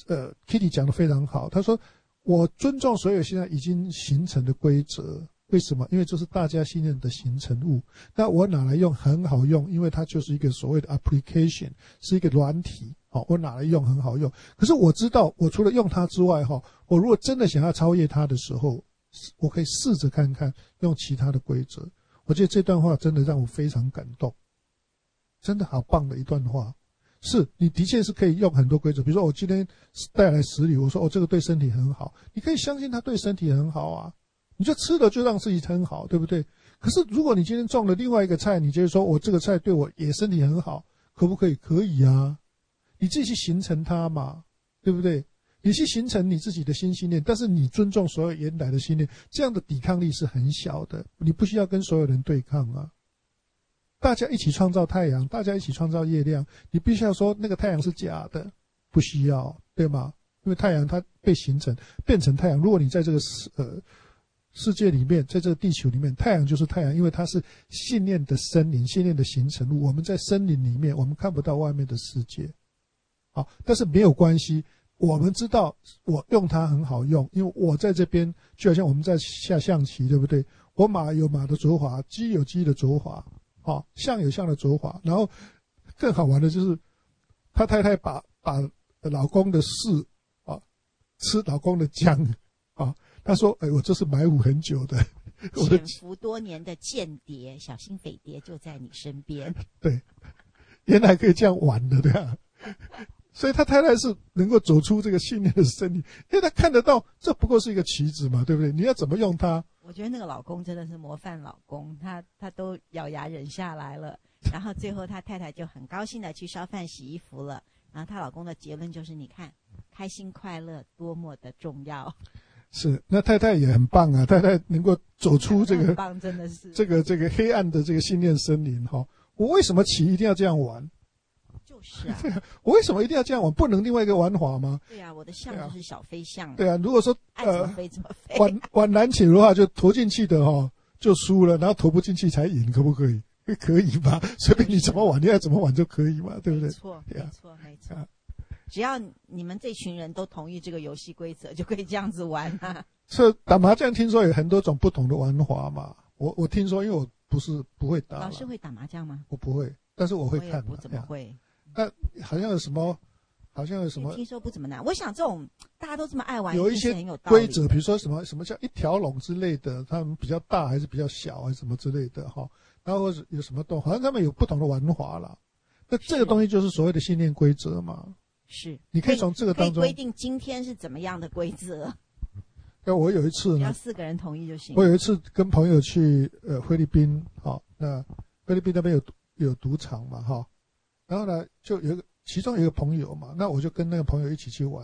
Kitty 讲得非常好，他说我尊重所有现在已经形成的规则。为什么？因为这是大家信任的形成物。那我拿来用很好用，因为它就是一个所谓的 application， 是一个软体。我拿来用很好用。可是我知道，我除了用它之外，我如果真的想要超越它的时候，我可以试着看看用其他的规则。我觉得这段话真的让我非常感动，真的好棒的一段话。是你的确是可以用很多规则，比如说我今天带来10粒，我说这个对身体很好，你可以相信它对身体很好啊。你就吃了就让自己很好，对不对？可是如果你今天种了另外一个菜，你觉得说我这个菜对我也身体很好，可不可以？可以啊，你自己去形成它嘛，对不对？你去形成你自己的新信念，但是你尊重所有原来的信念，这样的抵抗力是很小的。你不需要跟所有人对抗啊，大家一起创造太阳，大家一起创造月亮，你必须要说那个太阳是假的，不需要，对吗？因为太阳它被形成变成太阳，如果你在这个世界里面，在这个地球里面，太阳就是太阳，因为它是信念的森林，信念的形成物。我们在森林里面，我们看不到外面的世界。好，但是没有关系，我们知道我用它很好用，因为我在这边就好像我们在下象棋，对不对？我马有马的左滑，鸡有鸡的左滑，象有象的左滑。然后更好玩的就是，他太太把老公的柿吃老公的姜他说：“我这是埋伏很久的， 潜伏多年的间谍，小心匪谍就在你身边。” 对，原来可以这样玩的，对吧？所以他太太是能够走出这个信念的森林，因为他看得到，这不过是一个棋子嘛，对不对？你要怎么用它？ 我觉得那个老公真的是模范老公，他都咬牙忍下来了，然后最后他太太就很高兴的去烧饭洗衣服了，然后她老公的结论就是：你看，开心快乐多么的重要。 是，那太太也很棒啊！太太能够走出这个很棒，真的是这个黑暗的这个信念森林我为什么棋一定要这样玩？ 就是啊， 我为什么一定要这样玩？不能另外一个玩法吗？ 对啊，我的象就是小飞象。 对啊，如果说爱怎么飞怎么飞。 玩蓝棋的话，就投进去的就输了，然后投不进去才赢，可不可以？可以吧？随便你怎么玩，你爱怎么玩就可以嘛，对不对？ 没错，没错，没错。只要你们这群人都同意这个游戏规则，就可以这样子玩啊。 是打麻将，听说有很多种不同的玩法嘛。我听说，因为我不会打。 老师会打麻将吗？ 我不会，但是我会看。 我不怎么会。 那好像有什么？ 听说不怎么难。我想这种大家都这么爱玩， 有一些规则，比如说什么叫一条龙之类的，他们比较大还是比较小，还是什么之类的然后有什么动，好像他们有不同的玩法啦。那这个东西就是所谓的信念规则嘛。 是， 你可以从这个当中可以规定今天是怎么样的规则。 我有一次呢， 要4个人同意就行。 我有一次跟朋友去菲律宾，那菲律宾那边有赌场嘛，然后呢就其中有一个朋友嘛，那我就跟那个朋友一起去玩，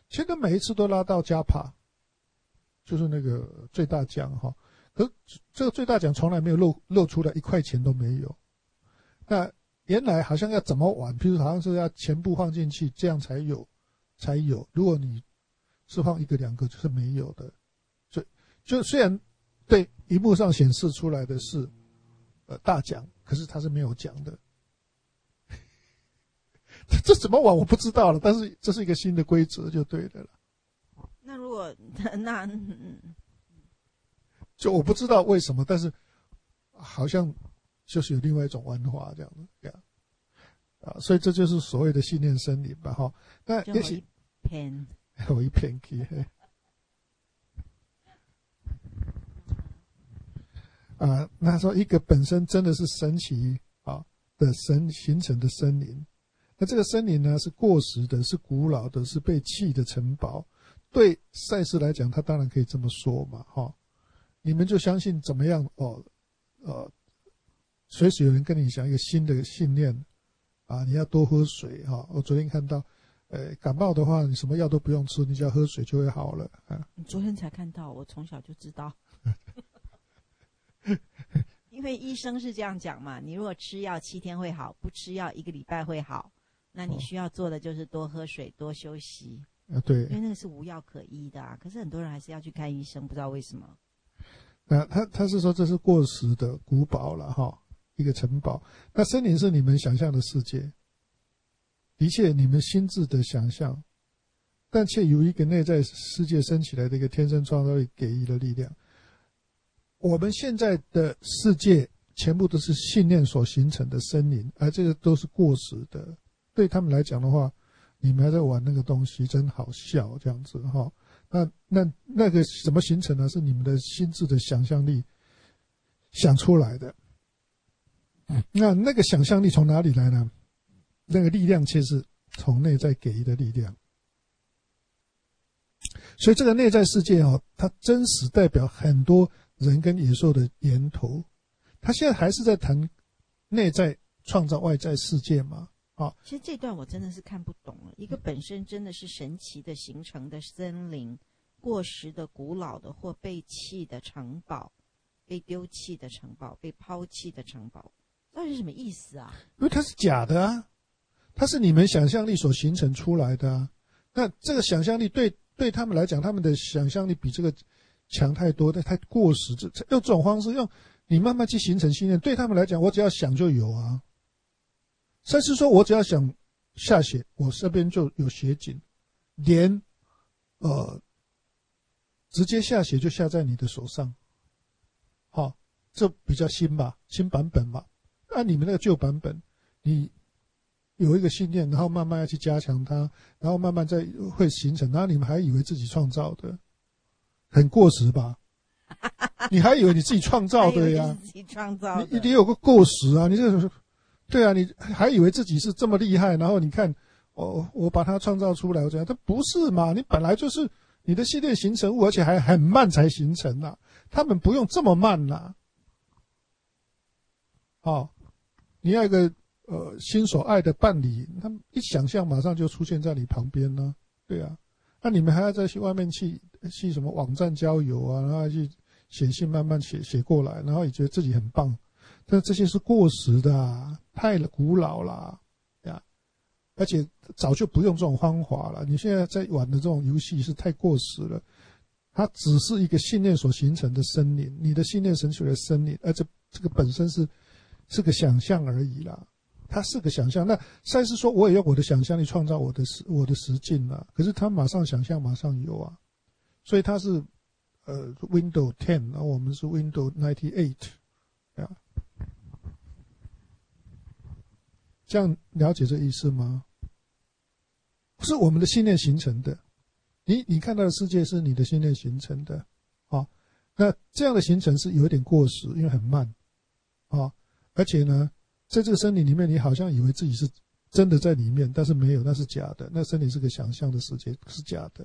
现在每一次都拉到加帕，就是那个最大奖哈。可是这个最大奖从来没有露出来1块钱都没有。那原来好像要怎么玩，譬如好像是要全部放进去，这样才有。如果你是放1个2个，就是没有的。就虽然对荧幕上显示出来的是大奖，可是它是没有奖的。这怎么玩我不知道了，但是这是一个新的规则就对的了。 那如果就我不知道为什么，但是好像就是有另外一种玩法这样子所以这就是所谓的信念森林吧哈。那也许有一片去那说一个本身真的是神奇的形成的森林，那这个森林呢是过时的，是古老的，是被弃的城堡。对赛斯来讲，他当然可以这么说嘛哈。你们就相信怎么样随时有人跟你讲一个新的信念你要多喝水哈。我昨天看到感冒的话，你什么药都不用吃，你只要喝水就会好了你昨天才看到，我从小就知道。因为医生是这样讲嘛，你如果吃药7天会好，不吃药1个礼拜会好，那你需要做的就是多喝水，多休息对， 因为那个是无药可医的可是很多人还是要去看医生，不知道为什么。 那他是说这是过时的古堡了哈，一个城堡。那森林是你们想象的世界，的确你们心智的想象，但却有一个内在世界升起来的一个天生创造力给予的力量。我们现在的世界全部都是信念所形成的森林，而这个都是过时的。对他们来讲的话，你们还在玩那个东西，真好笑这样子哈。那个怎么形成呢？是你们的心智的想象力想出来的。那个想象力从哪里来呢？那个力量却是从内在给予的力量。所以这个内在世界它真实代表很多人跟野兽的源头。他现在还是在谈内在创造外在世界嘛？ 其实这段我真的是看不懂了。一个本身真的是神奇的形成的森林，过时的、古老的或被弃的城堡，被丢弃的城堡，被抛弃的城堡，到底是什么意思啊？ 因为它是假的啊，它是你们想象力所形成出来的啊。那这个想象力对他们来讲，他们的想象力比这个强太多，太过时。用这种方式，用你慢慢去形成信念，对他们来讲，我只要想就有啊。甚至说我只要想下血，我这边就有血井，连直接下血就下在你的手上。这比较新吧，新版本嘛。按你们那个旧版本，你有一个信念，然后慢慢要去加强它，然后慢慢再会形成，然后你们还以为自己创造的，很过时吧？你还以为你自己创造的呀？ 自己创造的， 你有个过时啊！你这个。对啊，你还以为自己是这么厉害，然后你看，我把它创造出来，我讲它不是嘛？你本来就是你的系列形成物，而且还很慢才形成啊，他们不用这么慢啦。你要一个心所爱的伴侣，他们一想象马上就出现在你旁边呢。对啊，那你们还要再去外面去什么网站交友啊，然后去写信慢慢写过来，然后也觉得自己很棒。但这些是过时的太古老了呀，而且早就不用这种方法了。你现在在玩的这种游戏是太过时了，它只是一个信念所形成的森林，你的信念形成的森林，而且这个本身是个想象而已啦，它是个想象。那赛斯说我也用我的想象力创造我的实境啦，可是他马上想象马上有啊，所以他是Windows 10，然后我们是 Windows 98呀。这样了解这意思吗？是我们的信念形成的，你看到的世界是你的信念形成的那这样的形成是有一点过时，因为很慢而且呢，在这个森林里面，你好像以为自己是真的在里面，但是没有，那是假的。那森林是个想象的世界，是假的。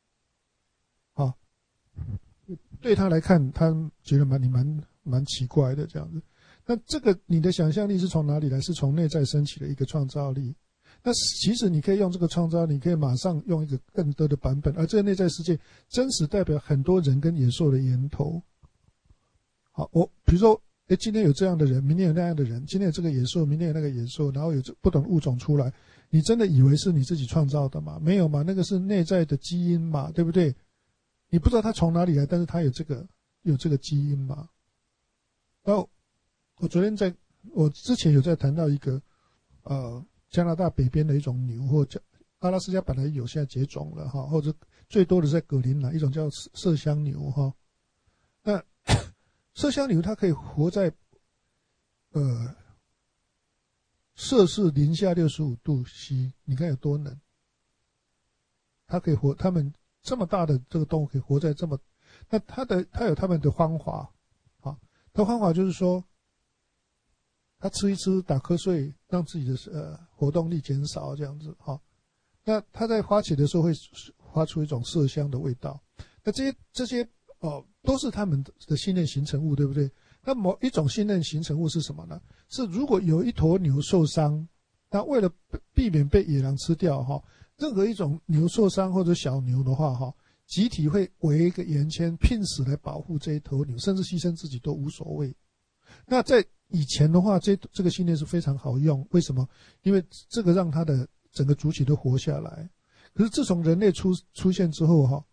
对他来看，他觉得你蛮奇怪的这样子。那这个你的想象力是从哪里来？是从内在升起的一个创造力。 那其实你可以用这个创造，你可以马上用一个更多的版本，而这个内在世界真实代表很多人跟野兽的源头。好，比如说，今天有这样的人，明天有那样的人，今天有这个野兽，明天有那个野兽，然后有不同的物种出来，你真的以为是你自己创造的吗？没有嘛，那个是内在的基因嘛，对不对？你不知道它从哪里来，但是它有这个基因嘛。然后我之前有在谈到一个加拿大北边的一种牛，或者阿拉斯加本来有，现在绝种了哈，或者最多的在葛林兰一种叫麝香牛哈。那麝香牛它可以活在摄氏-65°C，你看有多冷。它可以活，它们这么大的这个动物可以活在这么，那它有它们的方法啊。它方法就是说，它吃一吃打瞌睡，让自己的活动力减少这样子哈。那它在发起的时候会发出一种麝香的味道。那这些都是他们的信念形成物，对不对？那某一种信念形成物是什么呢？是如果有一头牛受伤，那为了避免被野狼吃掉哈，任何一种牛受伤或者小牛的话哈，集体会围一个圆圈，拼死来保护这一头牛，甚至牺牲自己都无所谓。那在以前的话，这个信念是非常好用，为什么？因为这个让它的整个族群都活下来。可是自从人类出现之后哈，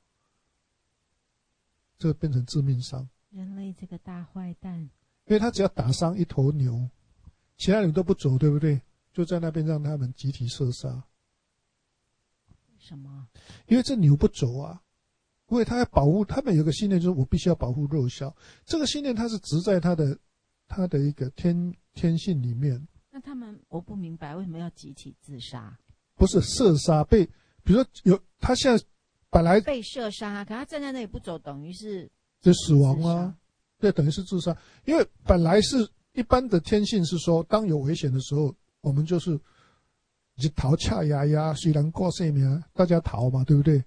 这个变成致命伤。 人类这个大坏蛋， 因为他只要打伤一头牛，其他牛都不走，对不对？就在那边让他们集体射杀。 为什么？ 因为这牛不走啊，因为他要保护，他们有个信念，就是我必须要保护弱小。这个信念它是植在他的一个天性里面。 那他们我不明白为什么要集体自杀？ 不是射杀，比如说他现在本来被射杀，可他站在那里不走，等于是就死亡啊，对，等于是自杀。因为本来是一般的天性是说，当有危险的时候，我们就是逃恰呀，虽然过性命，大家逃嘛，对不对？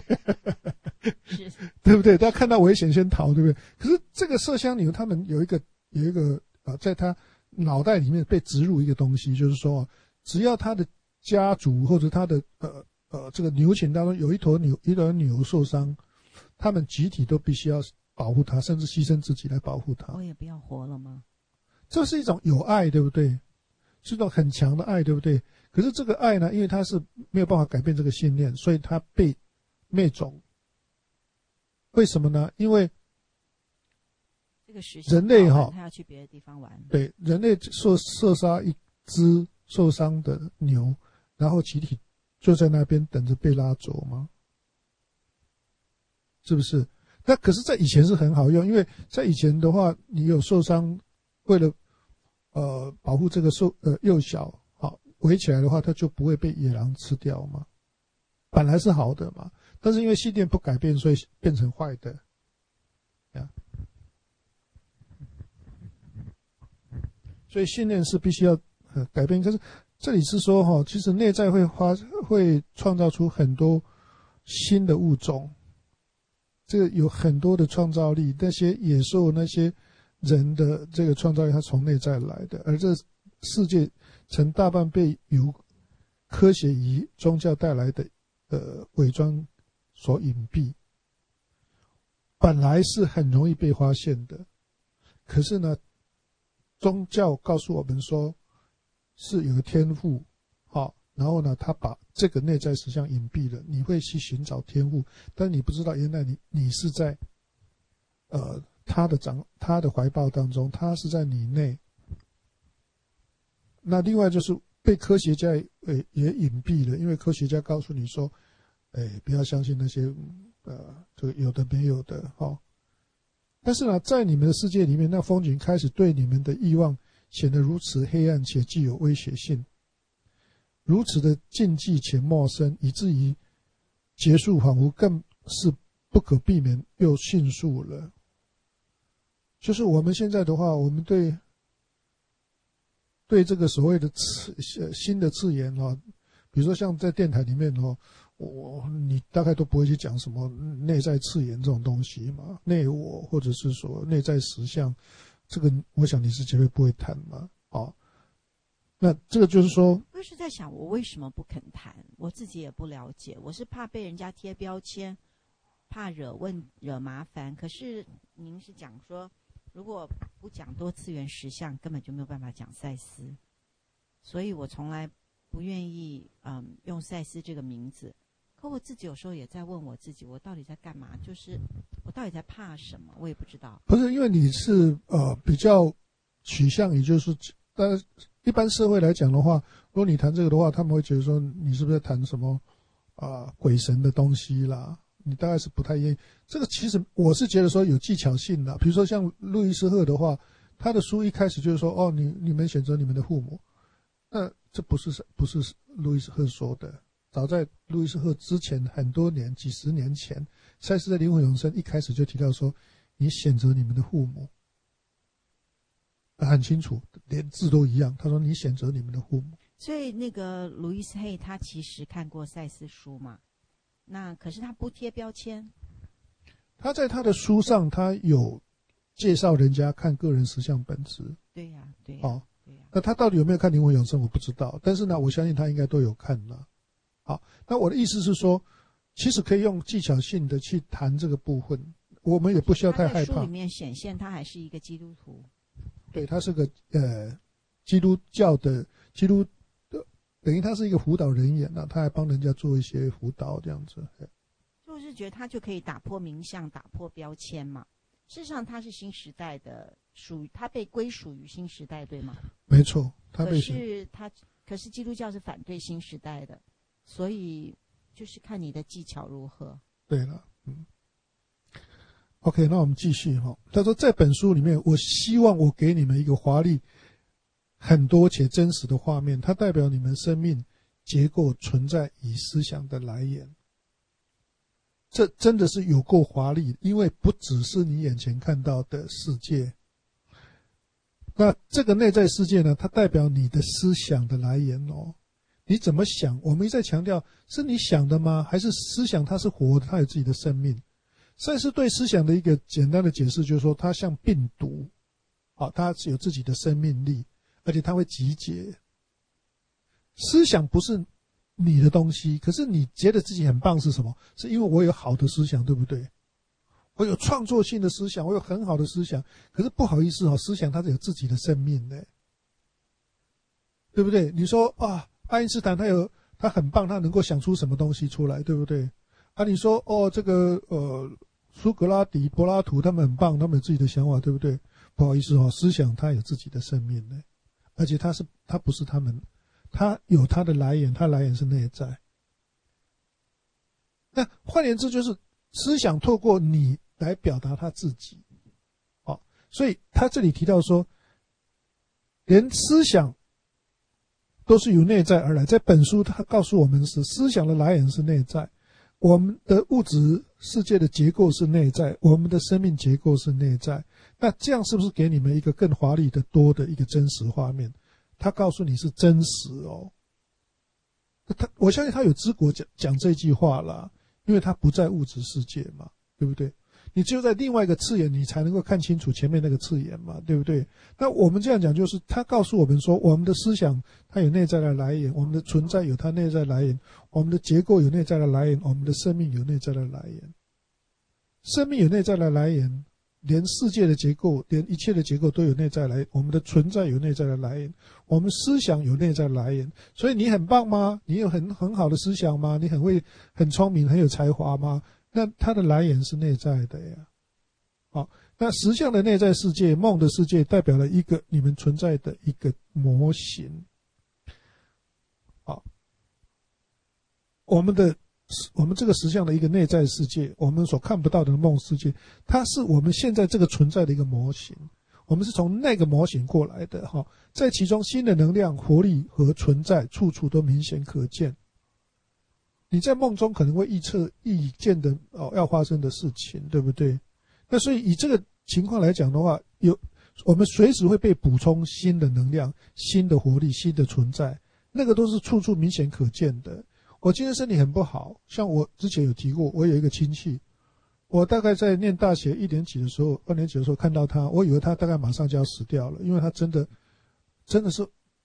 对不对？大家看到危险先逃，对不对？可是这个麝香牛，他们有一个在他脑袋里面被植入一个东西，就是说，只要他的家族或者他的这个牛群当中有一头牛受伤，他们集体都必须要保护它，甚至牺牲自己来保护它。 我也不要活了吗？ 这是一种有爱，对不对？是一种很强的爱，对不对？可是这个爱呢，因为它是没有办法改变这个信念，所以它被灭种。为什么呢？因为这个人类他要去别的地方玩。 对，人类射杀一只受伤的牛，然后集体就在那边等着被拉走吗？是不是？那可是在以前是很好用，因为在以前的话，你有受伤，为了保护这个幼小，好围起来的话，它就不会被野狼吃掉嘛。本来是好的嘛，但是因为信念不改变，所以变成坏的。所以信念是必须要改变。可是这里是说哈，其实内在会创造出很多新的物种。这个有很多的创造力，那些野兽、那些人的这个创造力，它从内在来的。而这世界曾大半被由科学与宗教带来的伪装所隐蔽，本来是很容易被发现的。可是呢，宗教告诉我们说，是有个天赋，好，然后呢，他把这个内在实相隐蔽了，你会去寻找天赋，但你不知道原来你是在他的怀抱当中，他是在你内。那另外就是被科学家也隐蔽了，因为科学家告诉你说，不要相信那些这个有的没有的哈。但是呢，在你们的世界里面，那风景开始对你们的欲望显得如此黑暗且具有威胁性，如此的禁忌且陌生，以至于结束仿佛更是不可避免又迅速了。就是我们现在的话，我们对这个所谓的新的字眼啊，比如说像在电台里面哦，你大概都不会去讲什么内在次元这种东西嘛，内我或者是说内在实相，这个我想你是绝对不会谈嘛， 那这个就是说， 我是在想，我为什么不肯谈？我自己也不了解，我是怕被人家贴标签，怕惹麻烦。可是您是讲说，如果不讲多次元实相，根本就没有办法讲赛斯，所以我从来不愿意用赛斯这个名字。可我自己有时候也在问我自己，我到底在干嘛？就是我到底在怕什么？我也不知道。 不是因为你是比较取向，也就是但一般社会来讲的话，如果你谈这个的话，他们会觉得说你是不是在谈什么鬼神的东西啦？你大概是不太愿意。这个其实我是觉得说有技巧性的，比如说像路易斯赫的话，他的书一开始就是说你们选择你们的父母，那这不是路易斯赫说的。早在路易斯赫之前很多年，几十年前，赛斯的灵魂永生一开始就提到说，你选择你们的父母，很清楚，连字都一样。他说你选择你们的父母。 所以那个路易斯黑他其实看过赛斯书嘛，那可是他不贴标签。 他在他的书上，他有介绍人家看个人实相本质。 对呀，对呀。对呀。 那他到底有没有看灵魂永生，我不知道。但是呢，我相信他应该都有看了。好，那我的意思是说，其实可以用技巧性的去谈这个部分，我们也不需要太害怕。 他在书里面显现他还是一个基督徒， 对，他是个基督教的等于他是一个辅导人员啊，他还帮人家做一些辅导这样子。 就是觉得他就可以打破名相，打破标签嘛。事实上，他是新时代的，他被归属于新时代，对吗？ 没错， 可是基督教是反对新时代的。所以就是看你的技巧如何。 对了，OK， 那我们继续哈。他说，在本书里面，我希望我给你们一个华丽、很多且真实的画面，它代表你们生命结构存在与思想的来源。这真的是有够华丽，因为不只是你眼前看到的世界。那这个内在世界呢，它代表你的思想的来源哦。你怎么想？我们一再强调，是你想的吗？还是思想它是活的，它有自己的生命？赛斯对思想的一个简单的解释就是说，它像病毒，它有自己的生命力，而且它会集结。思想不是你的东西，可是你觉得自己很棒是什么？是因为我有好的思想，对不对？我有创作性的思想，我有很好的思想，可是不好意思思想它是有自己的生命的，对不对？你说爱因斯坦他很棒，他能够想出什么东西出来，对不对？你说这个苏格拉底、柏拉图他们很棒，他们有自己的想法，对不对？不好意思思想它有自己的生命的，而且它不是他们，它有它的来源，它来源是内在。那换言之，就是思想透过你来表达他自己。所以他这里提到说，连思想都是由内在而来。在本书他告诉我们是思想的来源是内在，我们的物质世界的结构是内在，我们的生命结构是内在。那这样是不是给你们一个更华丽的多的一个真实画面？他告诉你是真实我相信他有资格讲这句话啦，因为他不在物质世界嘛，对不对？你只有在另外一个次元，你才能够看清楚前面那个次元嘛，对不对？那我们这样讲，就是他告诉我们说，我们的思想它有内在的来源，我们的存在有它内在来源，我们的结构有内在的来源，我们的生命有内在的来源。生命有内在的来源，连世界的结构，连一切的结构都有内在来源，我们的存在有内在的来源，我们思想有内在的来源。所以你很棒吗？你有很好的思想吗？你很聪明，很有才华吗？那它的来源是内在的呀。那实相的内在世界，梦的世界，代表了一个你们存在的一个模型。我们这个实相的一个内在世界，我们所看不到的梦世界，它是我们现在这个存在的一个模型。我们是从那个模型过来的在其中新的能量、活力和存在，处处都明显可见。你在梦中可能会预见的要发生的事情，对不对？那所以以这个情况来讲的话，我们随时会被补充新的能量、新的活力、新的存在，那个都是处处明显可见的。我今天身体很不好，像我之前有提过，我有一个亲戚，我大概在念大学1年级的时候、2年级的时候看到他，我以为他大概马上就要死掉了，因为他真的是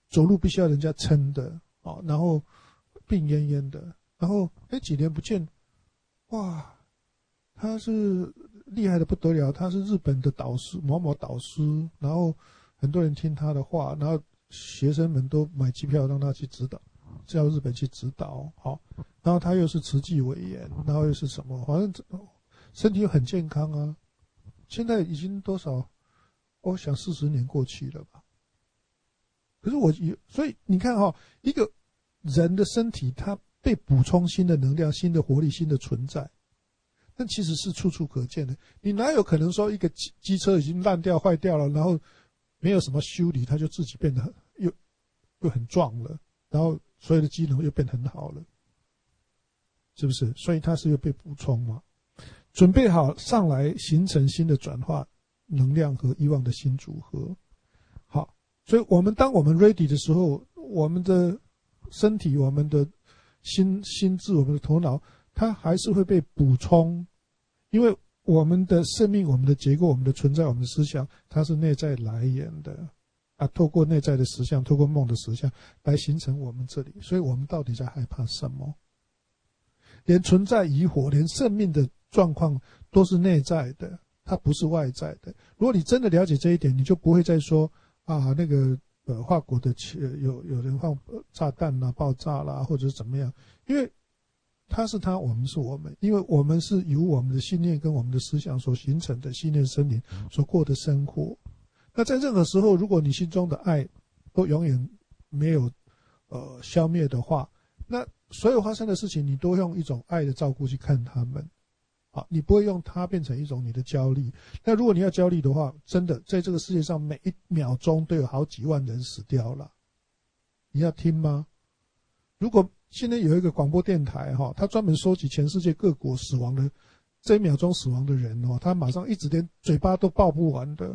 走路必须要人家撑的然后病恹恹的，然后几年不见，哇，他是厉害的不得了，他是日本的导师，某某导师，然后很多人听他的话，然后学生们都买机票让他去指导，叫日本去指导，然后他又是慈济委员，然后又是什么，反正身体又很健康啊。现在已经多少？我想40年过去了吧。可是所以你看一个人的身体，他被补充新的能量、新的活力、新的存在，但其实是处处可见的。你哪有可能说一个机车已经烂掉、坏掉了，然后没有什么修理，它就自己变得又很壮了，然后所有的机能又变很好了，是不是？所以它是又被补充嘛，准备好上来形成新的转化能量和以往的新组合。好，所以当我们 ready 的时候，我们的身体、我们的心智、我们的头脑，它还是会被补充，因为我们的生命、我们的结构、我们的存在、我们的思想，它是内在来源的透过内在的实相，透过梦的实相来形成我们这里。所以我们到底在害怕什么？连存在疑惑，连生命的状况都是内在的，它不是外在的。如果你真的了解这一点，你就不会再说那个法国的有人放炸弹啦、爆炸啦，或者是怎么样，因为他是他，我们是我们，因为我们是由我们的信念跟我们的思想所形成的信念森林所过的生活。那在任何时候，如果你心中的爱都永远没有消灭的话，那所有发生的事情你都用一种爱的照顾去看他们，你不会用它变成一种你的焦虑。那如果你要焦虑的话，真的在这个世界上每一秒钟都有好几万人死掉了，你要听吗？如果现在有一个广播电台他专门收集全世界各国死亡的这一秒钟死亡的人他马上一直连嘴巴都报不完的，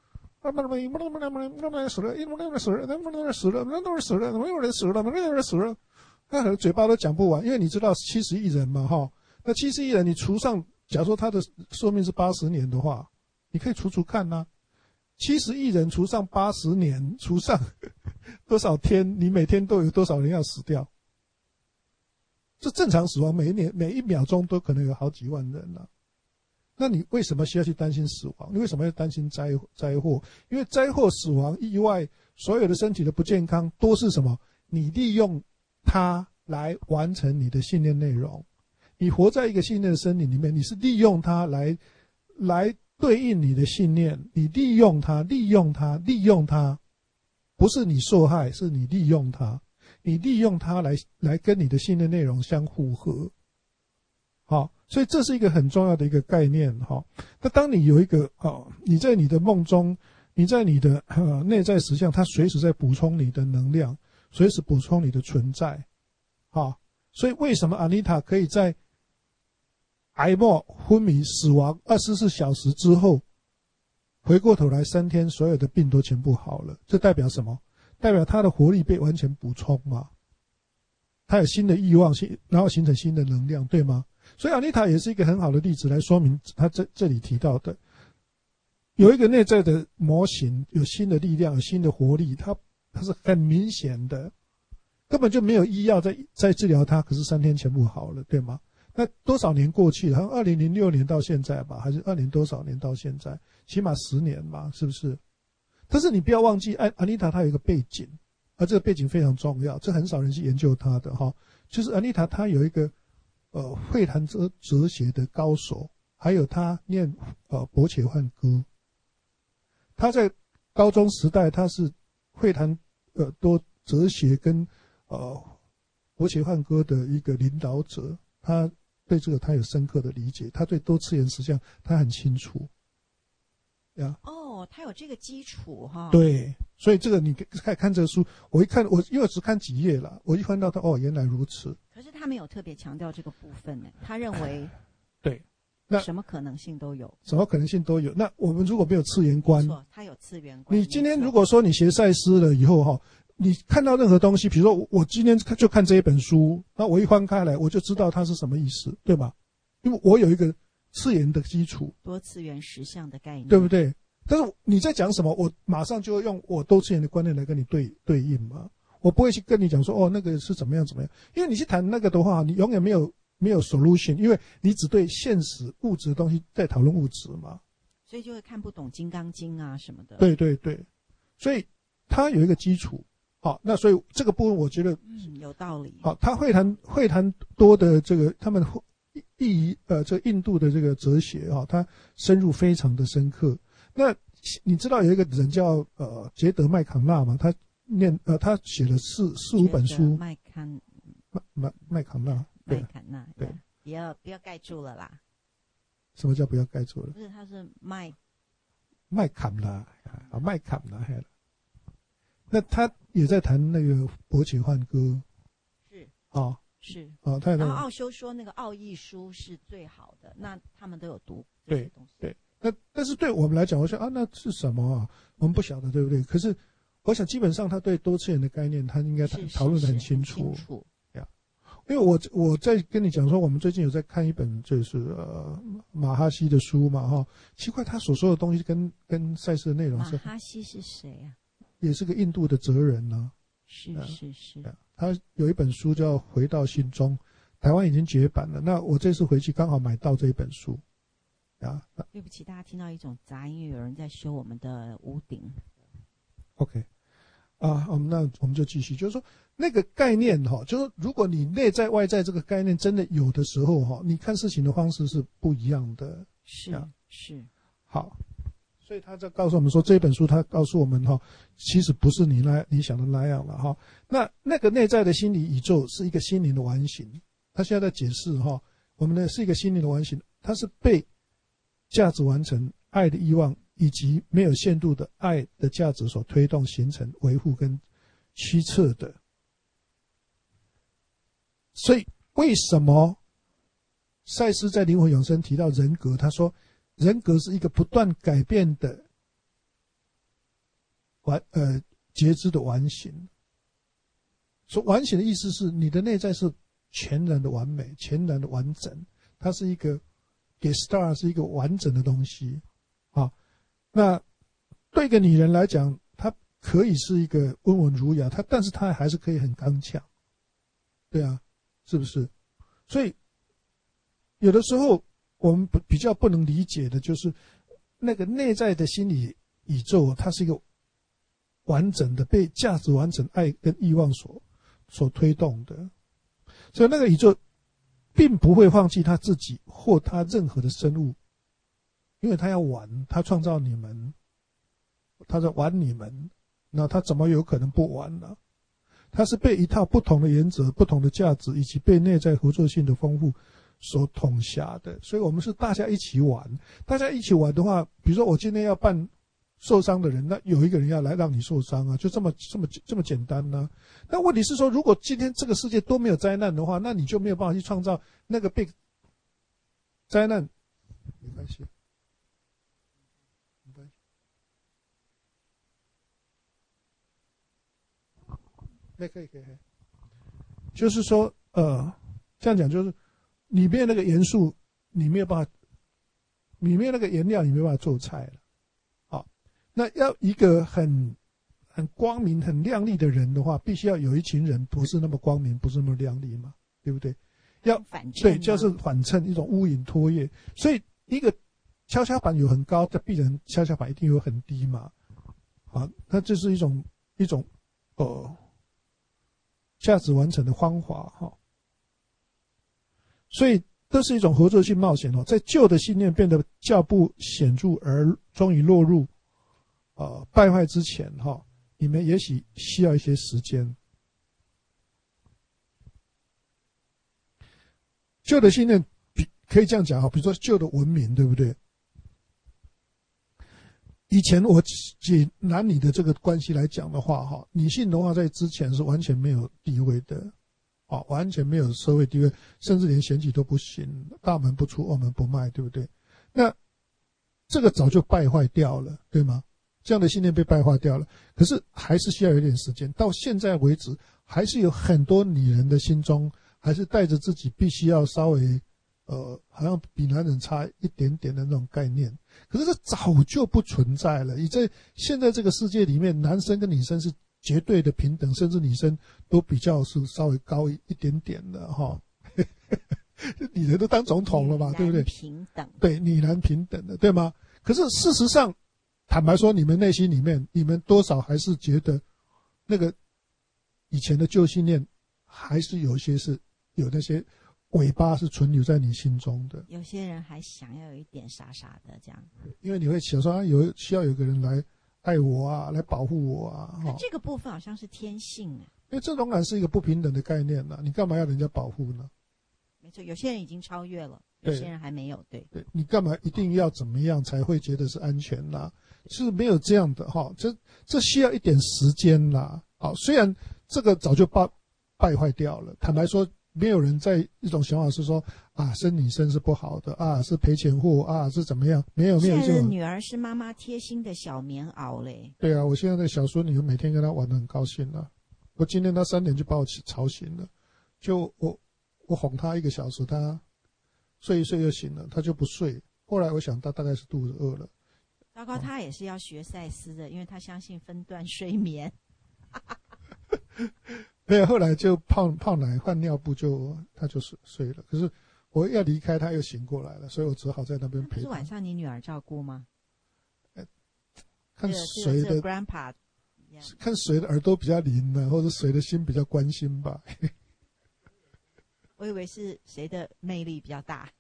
死了，他可能嘴巴都讲不完，因为你知道70亿人嘛那70亿人你除上，假如说他的寿命是80年的话，你可以除看70亿人除上80年，除上多少天，你每天都有多少人要死掉？这正常死亡，每一秒钟都可能有好几万人了。那你为什么需要去担心死亡？你为什么要担心灾祸？因为灾祸、死亡、意外，所有的身体的不健康都是什么？你利用它来完成你的信念内容。你活在一个信念的森林里面，你是利用它来对应你的信念，你利用它，不是你受害，是你利用它，你利用它来跟你的信念内容相互合。好，所以这是一个很重要的一个概念那当你有一个你在你的梦中，你在你的内在实相，它随时在补充你的能量，随时补充你的存在。所以为什么安妮塔可以在癌末昏迷死亡24小时之后，回过头来3天所有的病都全部好了？这代表什么？代表他的活力被完全补充嘛，他有新的欲望，然后形成新的能量，对吗？所以安妮塔也是一个很好的例子来说明他这里提到的，有一个内在的模型，有新的力量，有新的活力，它是很明显的，根本就没有医药在治疗它，可是3天全部好了，对吗？那多少年过去了？好像2006年到现在吧，还是2年多少年到现在，起码10年吧，是不是？但是你不要忘记，安妮塔她有一个背景，而这个背景非常重要，这很少人去研究她的就是安妮塔她有一个会谈哲学的高手，还有她念博且梵歌。她在高中时代她是会谈多哲学跟博且梵歌的一个领导者，他对这个他有深刻的理解，他对多次元实相他很清楚呀。 他有这个基础对，所以这个你看这个书，我一看，因为只看几页了，我一翻到他原来如此。 可是他没有特别强调这个部分呢，他认为对，那什么可能性都有， 什么可能性都有。那我们如果没有次元观， 他有次元观。 你今天如果说你学赛斯了以后你看到任何东西，比如说我今天就看这一本书，那我一翻开来，我就知道它是什么意思，对吧？因为我有一个次元的基础， 多次元实相的概念， 对不对？ 但是你在讲什么，我马上就会用我多次元的观念来跟你对应嘛。我不会去跟你讲说哦那个是怎么样怎么样，因为你去谈那个的话，你永远没有 solution， 因为你只对现实物质的东西在讨论物质嘛， 所以就会看不懂《金刚经》啊什么的。 对对对，所以它有一个基础。好，那所以这个部分我觉得有道理。 好，他会谈多的这个他们这个印度的这个哲学啊，他深入非常的深刻。那你知道有一个人叫杰德麦康纳吗？他写了四五本书。麦康纳，对， 不要盖住了啦。 什么叫不要盖住了？ 不是，他是麦坎纳啊，麦坎纳。那他也在谈那个薄伽梵歌， 是啊， 是啊， 然后奥修说那个奥义书是最好的，那他们都有读这些东西。 对，但是对我们来讲，我想啊，那是什么啊？我们不晓得，对不对？可是我想，基本上他对多次元的概念，他应该讨论得很清楚。因为我在跟你讲说，我们最近有在看一本就是马哈希的书嘛，哈，奇怪，他所说的东西跟赛斯的内容是。 马哈希是谁啊？ 也是个印度的哲人呢。 是。 他有一本书叫《回到心中》，台湾已经绝版了。那我这次回去刚好买到这一本书。 对不起，大家听到一种杂音，有人在修我们的屋顶。 OK，我们就继续，就是说那个概念哈，就是如果你内在外在这个概念真的有的时候哈，你看事情的方式是不一样的。 是。 好。所以他在告诉我们说，这本书他告诉我们哈，其实不是你想的那样了哈。那个内在的心理宇宙是一个心灵的完形，他现在在解释哈，我们呢是一个心灵的完形，它是被价值完成、爱的欲望以及没有限度的爱的价值所推动、形成、维护跟驱策的。所以为什么赛斯在灵魂永生提到人格，他说人格是一个不断改变的觉知的完形。说完形的意思是你的内在是全然的完美，全然的完整，它是一个 Gestalt， 是一个完整的东西啊。那对一个女人来讲，她可以是一个温文儒雅，但是她还是可以很刚强，对啊，是不是？所以有的时候我们比较不能理解的就是那个内在的心理宇宙，它是一个完整的被价值完成、爱跟欲望所推动的，所以那个宇宙并不会放弃他自己或他任何的生物，因为他要玩，他创造你们，他在玩你们，那他怎么有可能不玩呢？他是被一套不同的原则、不同的价值以及被内在合作性的丰富所统辖的，所以我们是大家一起玩。大家一起玩的话，比如说我今天要办受伤的人，那有一个人要来让你受伤啊，就这么简单呢。那问题是说，如果今天这个世界都没有灾难的话，那你就没有办法去创造那个被灾难。没关系，可以，就是说这样讲就是。里面那个元素，你没有办法，里面那个原料你没有办法做菜了，好，那要一个很光明、很亮丽的人的话，必须要有一群人不是那么光明、不是那么亮丽嘛，对不对？要反衬， 对，就是反衬一种乌云托叶。所以一个跷跷板有很高，但必然跷跷板一定有很低嘛，啊，那这是一种价值完成的方法哈。所以这是一种合作性冒险在旧的信念变得较不显著而终于落入败坏之前你们也许需要一些时间。旧的信念可以这样讲比如说旧的文明，对不对？以前我以男女的这个关系来讲的话女性的话在之前是完全没有地位的。完全没有社会地位，甚至连选举都不行，大门不出二门不迈，对不对？那这个早就败坏掉了，对吗？这样的信念被败坏掉了，可是还是需要有点时间。到现在为止，还是有很多女人的心中还是带着自己必须要稍微好像比男人差一点点的那种概念。可是这早就不存在了。在现在这个世界里面，男生跟女生是绝对的平等，甚至女生都比较是稍微高一点点的哈。女人都当总统了嘛，对不对？ 平等， 对，女男平等的，对吗？可是事实上，坦白说，你们内心里面，你们多少还是觉得那个以前的旧信念，还是有些是有那些尾巴是存留在你心中的。 有些人还想要有一点傻傻的这样， 因为你会想说需要有个人来爱我啊，来保护我啊。 那这个部分好像是天性啊。 因为这仍然是一个不平等的概念啊，你干嘛要人家保护呢？ 没错，有些人已经超越了，有些人还没有。对， 你干嘛一定要怎么样才会觉得是安全啦？是没有这样的哈，这需要一点时间啦。好，虽然这个早就败坏掉了，坦白说，没有人在一种想法是说啊，生女生是不好的啊，是赔钱货啊，是怎么样？没有这种。 现在的女儿是妈妈贴心的小棉袄嘞。对啊，我现在的小孙女每天跟她玩得很高兴啊。我今天她3点就把我吵醒了，就我哄她1个小时，她睡一睡就醒了，她就不睡。后来我想她大概是肚子饿了。 糟糕，她也是要学赛斯的，因为她相信分段睡眠。 没有，后来就泡奶换尿布她就睡了。可是我要离开，她又醒过来了，所以我只好在那边陪她。 是晚上你女儿照顾吗？ 看谁的 grandpa， 看谁的耳朵比较灵呢，或者谁的心比较关心吧。 我以为是谁的魅力比较大。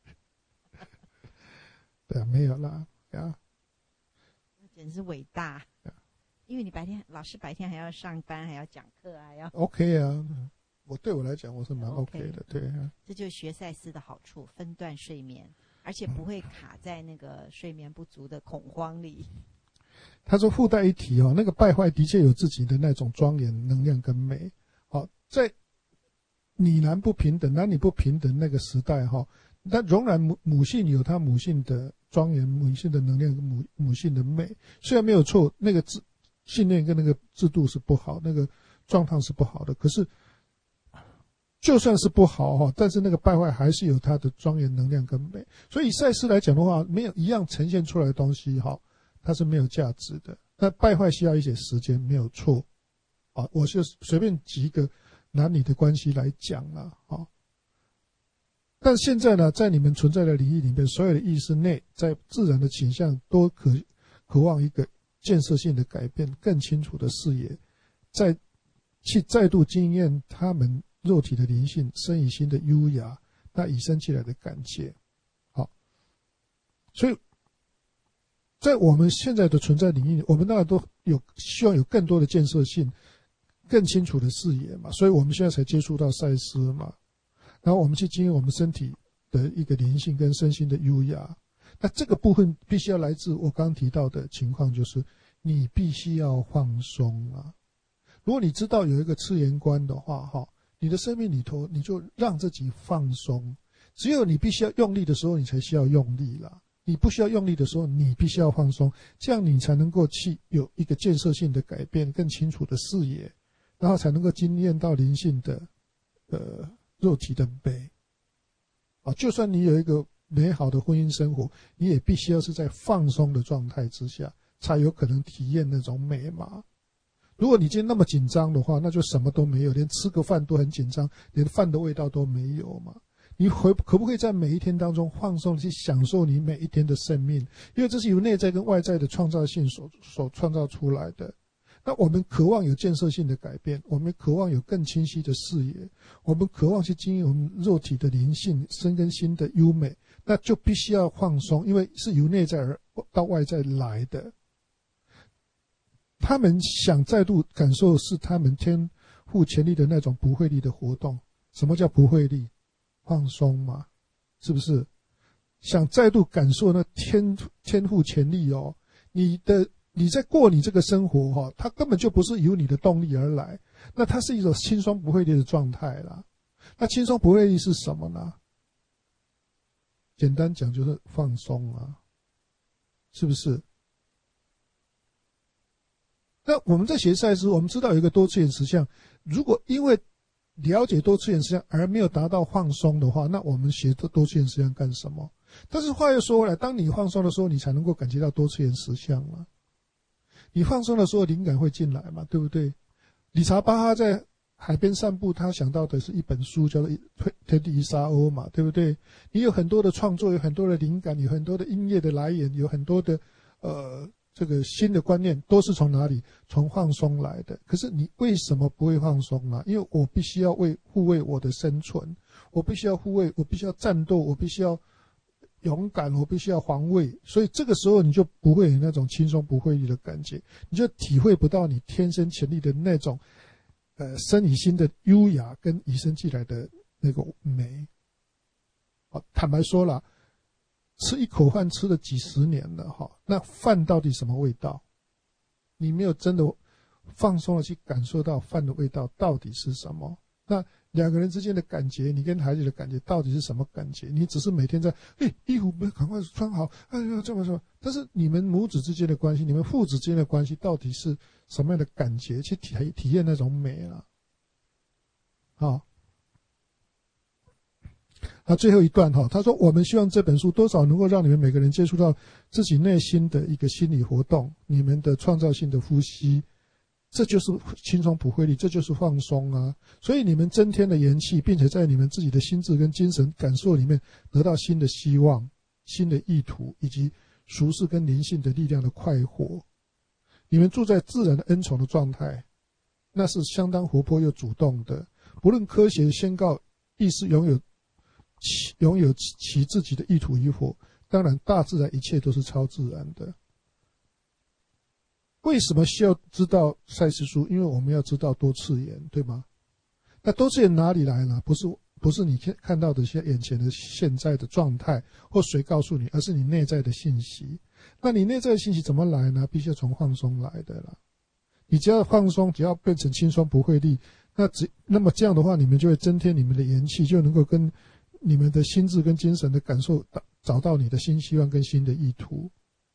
对啊，没有啦呀， 简直是伟大。因为你老师白天还要上班，还要讲课，还要 OK 啊。对我来讲，我是蛮 OK 的，对啊。 这就是学赛斯的好处，分段睡眠，而且不会卡在那个睡眠不足的恐慌里。 他说附带一提那个败坏的确有自己的那种庄严能量跟美。好，在女男不平等、男女不平等那个时代但仍然母性有它母性的庄严、母性的能量跟母性的美。虽然没有错，那个信念跟那个制度是不好，那个状态是不好的，可是就算是不好但是那个败坏还是有它的庄严能量跟美。所以以赛斯来讲的话，没有一样呈现出来的东西它是没有价值的。那败坏需要一些时间，没有错我就随便举一个男女的关系来讲啦但现在呢，在你们存在的领域里面，所有的意识内在自然的倾向都渴望一个建设性的改变，更清楚的视野，去再度经验他们肉体的灵性、身与心的优雅，那与生俱来的感觉。好，所以在我们现在的存在领域，我们当然都希望有更多的建设性、更清楚的视野嘛，所以我们现在才接触到赛斯嘛，然后我们去经验我们身体的一个灵性跟身心的优雅。那这个部分必须要来自我刚刚提到的情况，就是你必须要放松啊。如果你知道有一个次元观的话你的生命里头你就让自己放松。只有你必须要用力的时候，你才需要用力啦。你不需要用力的时候，你必须要放松，这样你才能够去有一个建设性的改变，更清楚的视野，然后才能够经验到灵性的肉体的美就算你有一个美好的婚姻生活，你也必须要是在放松的状态之下，才有可能体验那种美嘛。如果你今天那么紧张的话，那就什么都没有，连吃个饭都很紧张，连饭的味道都没有嘛。你可不可以在每一天当中放松，去享受你每一天的生命？因为这是由内在跟外在的创造性所创造出来的。那我们渴望有建设性的改变，我们渴望有更清晰的视野，我们渴望去经营我们肉体的灵性、身跟心的优美，那就必须要放松，因为是由内在而到外在来的。他们想再度感受是他们天赋潜力的那种不费力的活动。什么叫不费力？放松嘛，是不是？想再度感受那天赋潜力你在过你这个生活它根本就不是由你的动力而来，那它是一种轻松不费力的状态啦。那轻松不费力是什么呢？简单讲就是放松啊，是不是？那我们在学赛斯，我们知道有一个多次元实相，如果因为了解多次元实相而没有达到放松的话，那我们学多次元实相干什么？但是话又说回来，当你放松的时候，你才能够感觉到多次元实相嘛。你放松的时候，灵感会进来嘛，对不对？理查巴哈在海边散步，他想到的是一本书，叫做《天地一沙鸥》嘛，对不对？你有很多的创作，有很多的灵感，有很多的音乐的来源，有很多的这个新的观念，都是从哪里？从放松来的。可是你为什么不会放松呢？因为我必须要护卫我的生存，我必须要护卫，我必须要战斗，我必须要勇敢，我必须要防卫，所以这个时候你就不会有那种轻松不费力的感觉，你就体会不到你天生潜力的那种身与心的优雅跟与生俱来的那个美。坦白说了，吃一口饭吃了几十年了哈，那饭到底什么味道？你没有真的放松的去感受到饭的味道到底是什么？那两个人之间的感觉，你跟孩子的感觉到底是什么感觉？你只是每天在衣服赶快穿好，哎呀这么说，但是你们母子之间的关系，你们父子之间的关系到底是什么样的感觉？去体验那种美啊。好，最后一段哈，他说我们希望这本书多少能够让你们每个人接触到自己内心的一个心理活动，你们的创造性的呼吸。这就是轻松不费力，这就是放松啊！所以你们增添了元气，并且在你们自己的心智跟精神感受里面得到新的希望、新的意图，以及俗世跟灵性的力量的快活。你们住在自然的恩宠的状态，那是相当活泼又主动的。不论科学宣告意识拥有其自己的意图与否，当然大自然一切都是超自然的。为什么需要知道赛斯书？因为我们要知道多次元，对吗？那多次元哪里来呢？不是你看到的眼前的现在的状态，或谁告诉你，而是你内在的信息。那你内在的信息怎么来呢？必须要从放松来的啦。你只要放松，只要变成轻松不费力，那么这样的话，你们就会增添你们的元气，就能够跟你们的心智跟精神的感受找到你的新希望跟新的意图。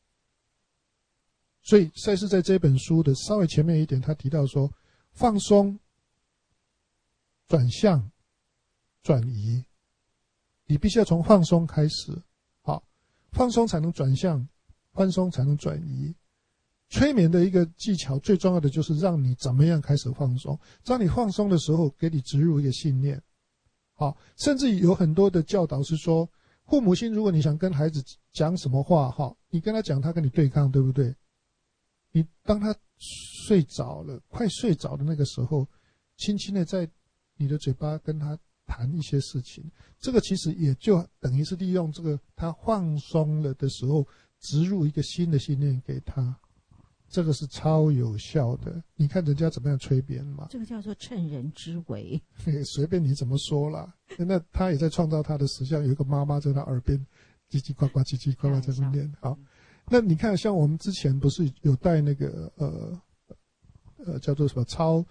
所以赛斯在这本书的稍微前面一点，他提到说，放松、转向、转移，你必须要从放松开始，好，放松才能转向，放松才能转移。催眠的一个技巧最重要的就是让你怎么样开始放松，当你放松的时候，给你植入一个信念，好，甚至有很多的教导是说，父母亲如果你想跟孩子讲什么话，哈，你跟他讲，他跟你对抗，对不对？你当他睡着了，快睡着的那个时候，轻轻的在你的嘴巴跟他谈一些事情，这个其实也就等于是利用这个他放松了的时候，植入一个新的信念给他，这个是超有效的。你看人家怎么样催眠嘛？ 这个叫做趁人之危， 随便你怎么说啦。那他也在创造他的实相，有一个妈妈在他耳边叽叽呱呱叽叽呱呱在那念。好，那你看，像我们之前不是有带那个叫做什么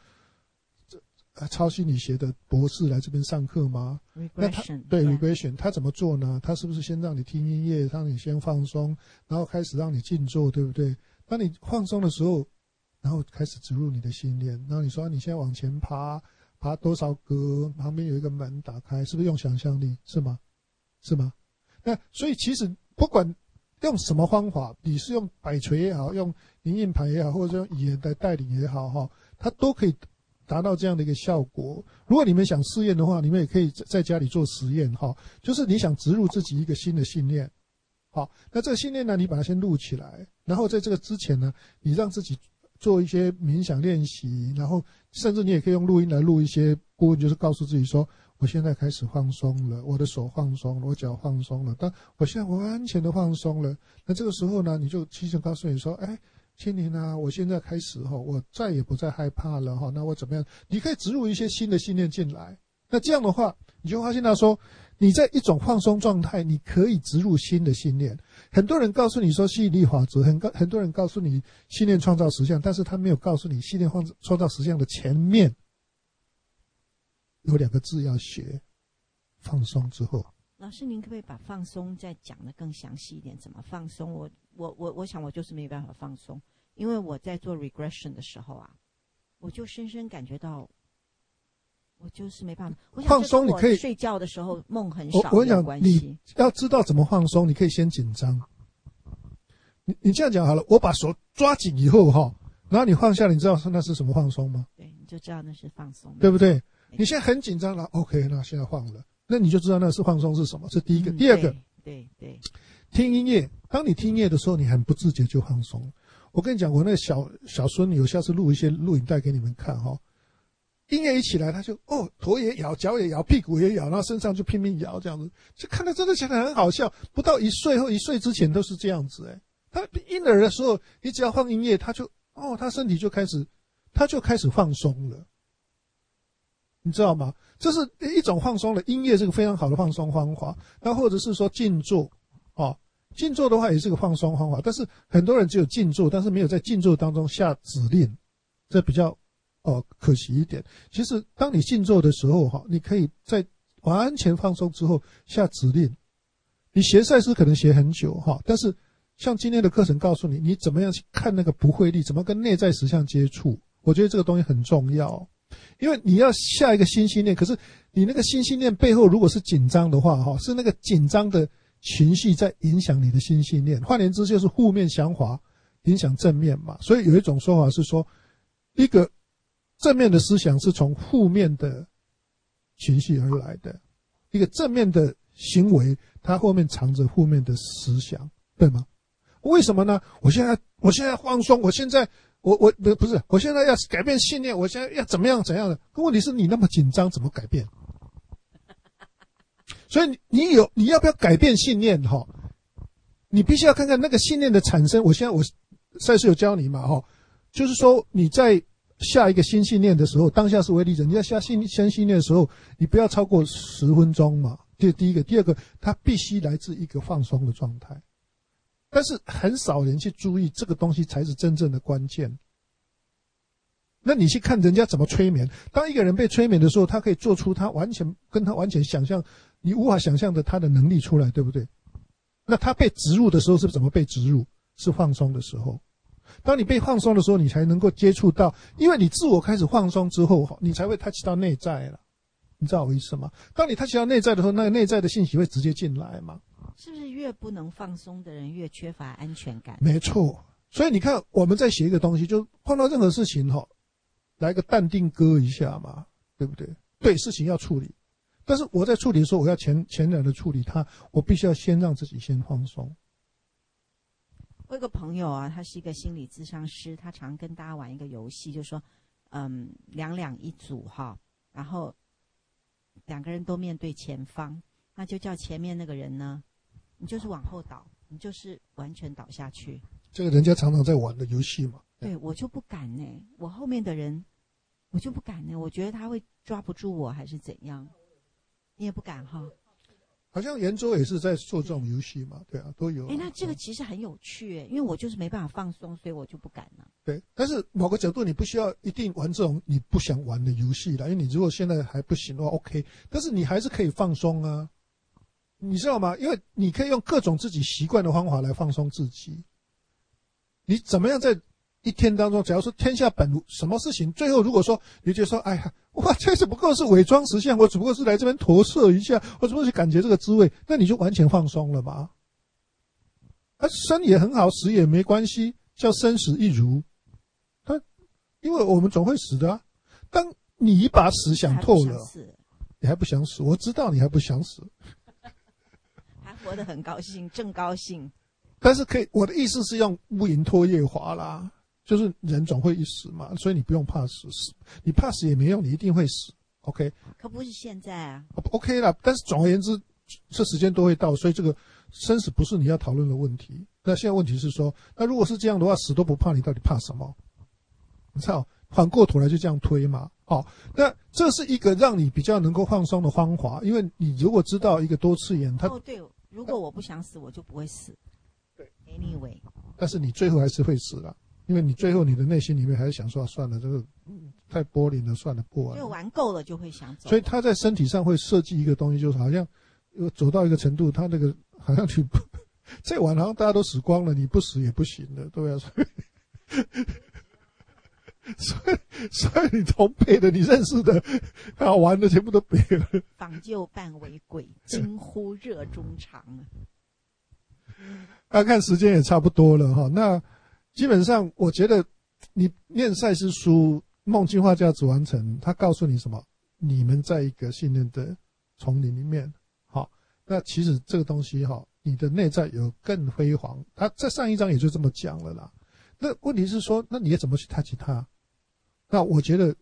超心理学的博士来这边上课吗？ Regression， 对 regression， 他怎么做呢？他是不是先让你听音乐，让你先放松，然后开始让你静坐，对不对？当你放松的时候，然后开始植入你的信念，然后你说你现在往前爬多少格，旁边有一个门打开，是不是用想象力？是吗？是吗？那所以其实不管用什么方法，你是用摆锤也好，用灵印盘也好，或者用语言来带领也好，哈，它都可以达到这样的一个效果。如果你们想试验的话，你们也可以在家里做实验，哈，就是你想植入自己一个新的信念，好，那这个信念呢，你把它先录起来，然后在这个之前呢，你让自己做一些冥想练习，然后甚至你也可以用录音来录一些部分，就是告诉自己说，我现在开始放松了，我的手放松了，我脚放松了，但我现在完全的放松了。那这个时候呢，你就提前告诉你说，哎，青年啊，我现在开始我再也不再害怕了那我怎么样？你可以植入一些新的信念进来。那这样的话，你就发现到说，你在一种放松状态，你可以植入新的信念。很多人告诉你说吸引力法则，很多人告诉你信念创造实相，但是他没有告诉你信念创造实相的前面有2个字要学，放松之后。 老师，您可不可以把放松再讲得更详细一点？怎么放松？我想我就是没办法放松，因为我在做 regression 的时候啊，我就深深感觉到我就是没办法。我想放松，你可以睡觉的时候梦很少我跟你讲， 有关系。 你要知道怎么放松，你可以先紧张。你这样讲好了，我把手抓紧以后哈，然后你放下，你知道那是什么放松吗？ 对，你就知道那是放松， 对不对？你现在很紧张了 ，OK， 那现在放了，那你就知道那是放松是什么。这第一个，第二个， 对， 听音乐。当你听音乐的时候，你很不自觉就放松。我跟你讲，我那个小孙女，我下次录一些录影带给你们看哈。音乐一起来，他就头也摇，脚也摇，屁股也摇，然后身上就拼命摇，这样子，就看得真的觉得很好笑。不到1岁或1岁之前都是这样子他婴儿的时候，你只要放音乐，他就他身体就开始放松了，你知道吗？这是一种放松的音乐，是个非常好的放松方法。那或者是说静坐静坐的话也是个放松方法，但是很多人只有静坐，但是没有在静坐当中下指令，这比较可惜一点。其实当你静坐的时候你可以在完全放松之后下指令。你学赛事可能学很久但是像今天的课程告诉你，你怎么样去看那个不会力，怎么跟内在实相接触。我觉得这个东西很重要，因为你要下一个新信念，可是你那个新信念背后如果是紧张的话是那个紧张的情绪在影响你的新信念。换言之，就是负面想法影响正面嘛。所以有一种说法是说，一个正面的思想是从负面的情绪而来的，一个正面的行为它后面藏着负面的思想，对吗？为什么呢？我现在放松，我现在我现在要改变信念，我现在要怎么样怎样的？可问题是你那么紧张，怎么改变？所以你要不要改变信念你必须要看看那个信念的产生。我赛事有教你嘛就是说你在下一个新信念的时候，当下是为例者，你在下新信念的时候，你不要超过10分钟嘛。这是第一个。第二个，它必须来自一个放松的状态。但是很少人去注意这个东西才是真正的关键。那你去看人家怎么催眠，当一个人被催眠的时候，他可以做出他完全想象你无法想象的他的能力出来，对不对？那他被植入的时候是怎么被植入？是放松的时候。当你被放松的时候，你才能够接触到，因为你自我开始放松之后，你才会 touch 到内在了。你知道我意思吗？当你 touch 到内在的时候，那个内在的信息会直接进来嘛。 是不是越不能放松的人越缺乏安全感？ 没错。所以你看我们在写一个东西，就碰到任何事情来个淡定歌一下嘛，对不对？对，事情要处理，但是我在处理的时候，我要全然的处理它，我必须要先让自己先放松。 我有个朋友他是一个心理咨商师，他常跟大家玩一个游戏，就是说两一组然后2个人都面对前方，那就叫前面那个人呢，你就是往后倒，你就是完全倒下去。 这个人家常常在玩的游戏嘛。 对，我就不敢我后面的人我就不敢我觉得他会抓不住我还是怎样。你也不敢好像圆桌也是在做这种游戏嘛，对啊，都有。 那这个其实很有趣因为我就是没办法放松，所以我就不敢了。 对，但是某个角度你不需要一定玩这种你不想玩的游戏啦，因为你如果现在还不行的话 OK， 但是你还是可以放松啊，你知道吗？因为你可以用各种自己习惯的方法来放松自己。你怎么样在一天当中，假如说天下本无什么事情，最后如果说你觉得说，哎呀，这只不过是伪装实相，我只不过是来这边投射一下，我只不过去感觉这个滋味，那你就完全放松了嘛。生也很好，死也没关系，叫生死一如。因为我们总会死的啊。当你把死想透了，你还不想死？我知道你还不想死， 还活得很高兴，正高兴。 但是可以，我的意思是用乌云托夜华啦，就是人总会一死嘛，所以你不用怕死，你怕死也没用，你一定会死。OK， 可不是现在啊。 OK 啦，但是总而言之，这时间都会到，所以这个生死不是你要讨论的问题。那现在问题是说，那如果是这样的话，死都不怕，你到底怕什么？你知道，反过头来就这样推嘛。那这是一个让你比较能够放松的方法，因为你如果知道一个多次元， 对，如果我不想死，我就不会死。 对 ，anyway， 但是你最后还是会死了，因为你最后你的内心里面还是想说，算了，这个太玻璃了，算了，不玩了。 就玩够了就会想走。 所以他在身体上会设计一个东西，就是好像走到一个程度，他那个好像你再玩，好像大家都死光了，你不死也不行了，对啊。 所以你从背的你认识的好玩的全部都背了。 访旧半为鬼，惊呼热衷肠。 看时间也差不多了哈。那基本上我觉得你念赛斯书《梦境化价值完成》，他告诉你什么？你们在一个信念的丛林里面，好，那其实这个东西哈，你的内在有更辉煌。他在上一章也就这么讲了啦。那问题是说，那你也怎么去 touch 它？那我觉得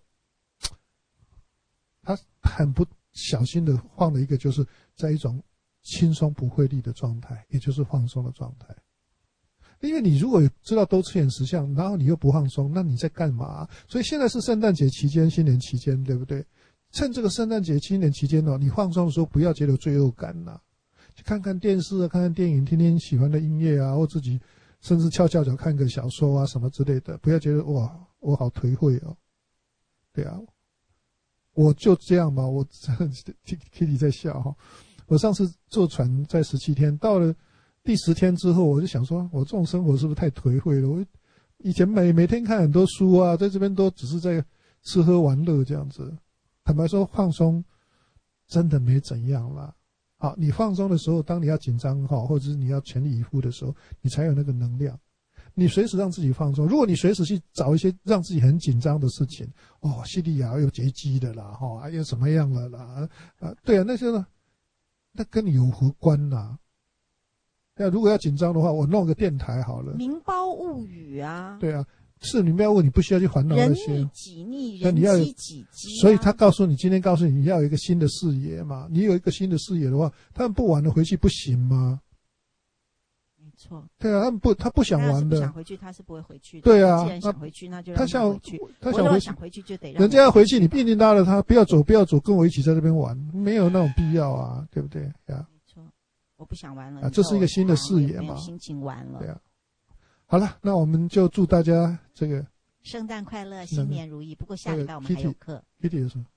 他很不小心的放了一个，就是在一种轻松不费力的状态，也就是放松的状态。因为你如果知道多次元实相，然后你又不放松，那你在干嘛？所以现在是圣诞节期间、新年期间，对不对？趁这个圣诞节、新年期间你放松的时候不要觉得有罪恶感呐，去看看电视啊，看看电影，听听喜欢的音乐啊，或自己甚至翘翘脚看个小说啊什么之类的，不要觉得哇，我好颓废哦。对啊，我就这样吧。我Kitty 在笑哈。我上次坐船在17天，到了第10天之后，我就想说，我这种生活是不是太颓废了？我以前每天看很多书啊，在这边都只是在吃喝玩乐这样子。坦白说，放松真的没怎样啦。好，你放松的时候，当你要紧张或者是你要全力以赴的时候，你才有那个能量。你随时让自己放松。如果你随时去找一些让自己很紧张的事情，叙利亚有劫机的啦，又怎么样了啦，对啊，那些呢，那跟你有何关呐？那如果要紧张的话，我弄个电台好了。 民胞物语啊。 对啊，是你不要问，你不需要去烦恼那些。 人逆己逆，人机己机。 所以他告诉你，今天告诉你，你要有一个新的视野嘛。你有一个新的视野的话，他们不玩了回去不行吗？ 没错。 对啊，他不想玩的。 他想回去，他是不会回去的。 对啊， 既然想回去，那就让他回去。 他想回去就得让人家要回去，你必定拉了他，不要走，跟我一起在这边玩，没有那种必要啊，对不对呀？ 没错，我不想玩了。 这是一个新的视野嘛。 没有心情玩了。 对啊。好了，那我们就祝大家这个圣诞快乐，新年如意。不过下礼拜我们还有课。 Kitty 有什么？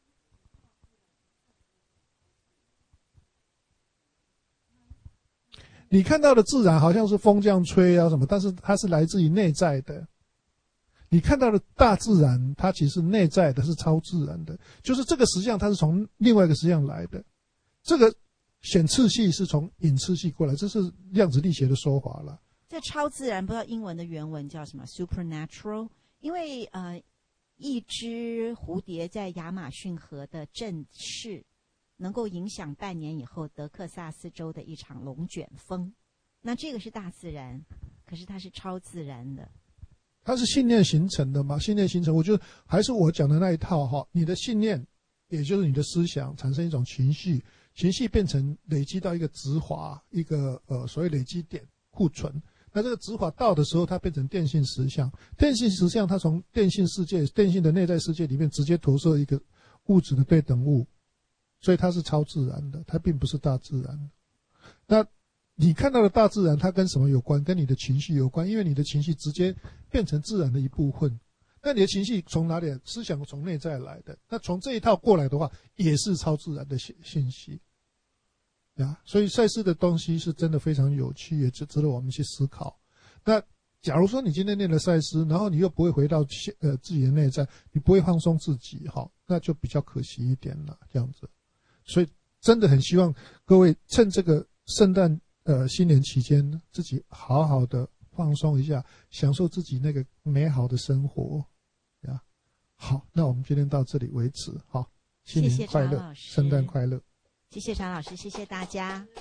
你看到的自然好像是风这样吹啊什么，但是它是来自于内在的。你看到的大自然，它其实内在的是超自然的，就是这个实相它是从另外一个实相来的。这个显次系是从隐次系过来，这是量子力学的说法了。 这超自然不知道英文的原文叫什么 supernatural， 因为一只蝴蝶在亚马逊河的振翅能够影响半年以后德克萨斯州的一场龙卷风。那这个是大自然，可是它是超自然的。 它是信念形成的嘛？信念形成，我觉得还是我讲的那一套哈。你的信念，也就是你的思想，产生一种情绪，情绪变成累积到一个质化，一个所谓累积点库存。那这个质化到的时候，它变成电信实相。电信实相，它从电信世界、电信的内在世界里面直接投射一个物质的对等物，所以它是超自然的，它并不是大自然。那你看到的大自然，它跟什么有关？跟你的情绪有关，因为你的情绪直接变成自然的一部分。那你的情绪从哪里？思想从内在来的。那从这一套过来的话，也是超自然的信息。呀，所以赛斯的东西是真的非常有趣，也值得我们去思考。那假如说你今天念了赛斯，然后你又不会回到自己的内在，你不会放松自己，那就比较可惜一点了，这样子。所以真的很希望各位趁这个圣诞新年期间，自己好好的放松一下，享受自己那个美好的生活呀。好，那我们今天到这里为止，好，新年快乐，圣诞快乐。 谢谢常老师，谢谢大家。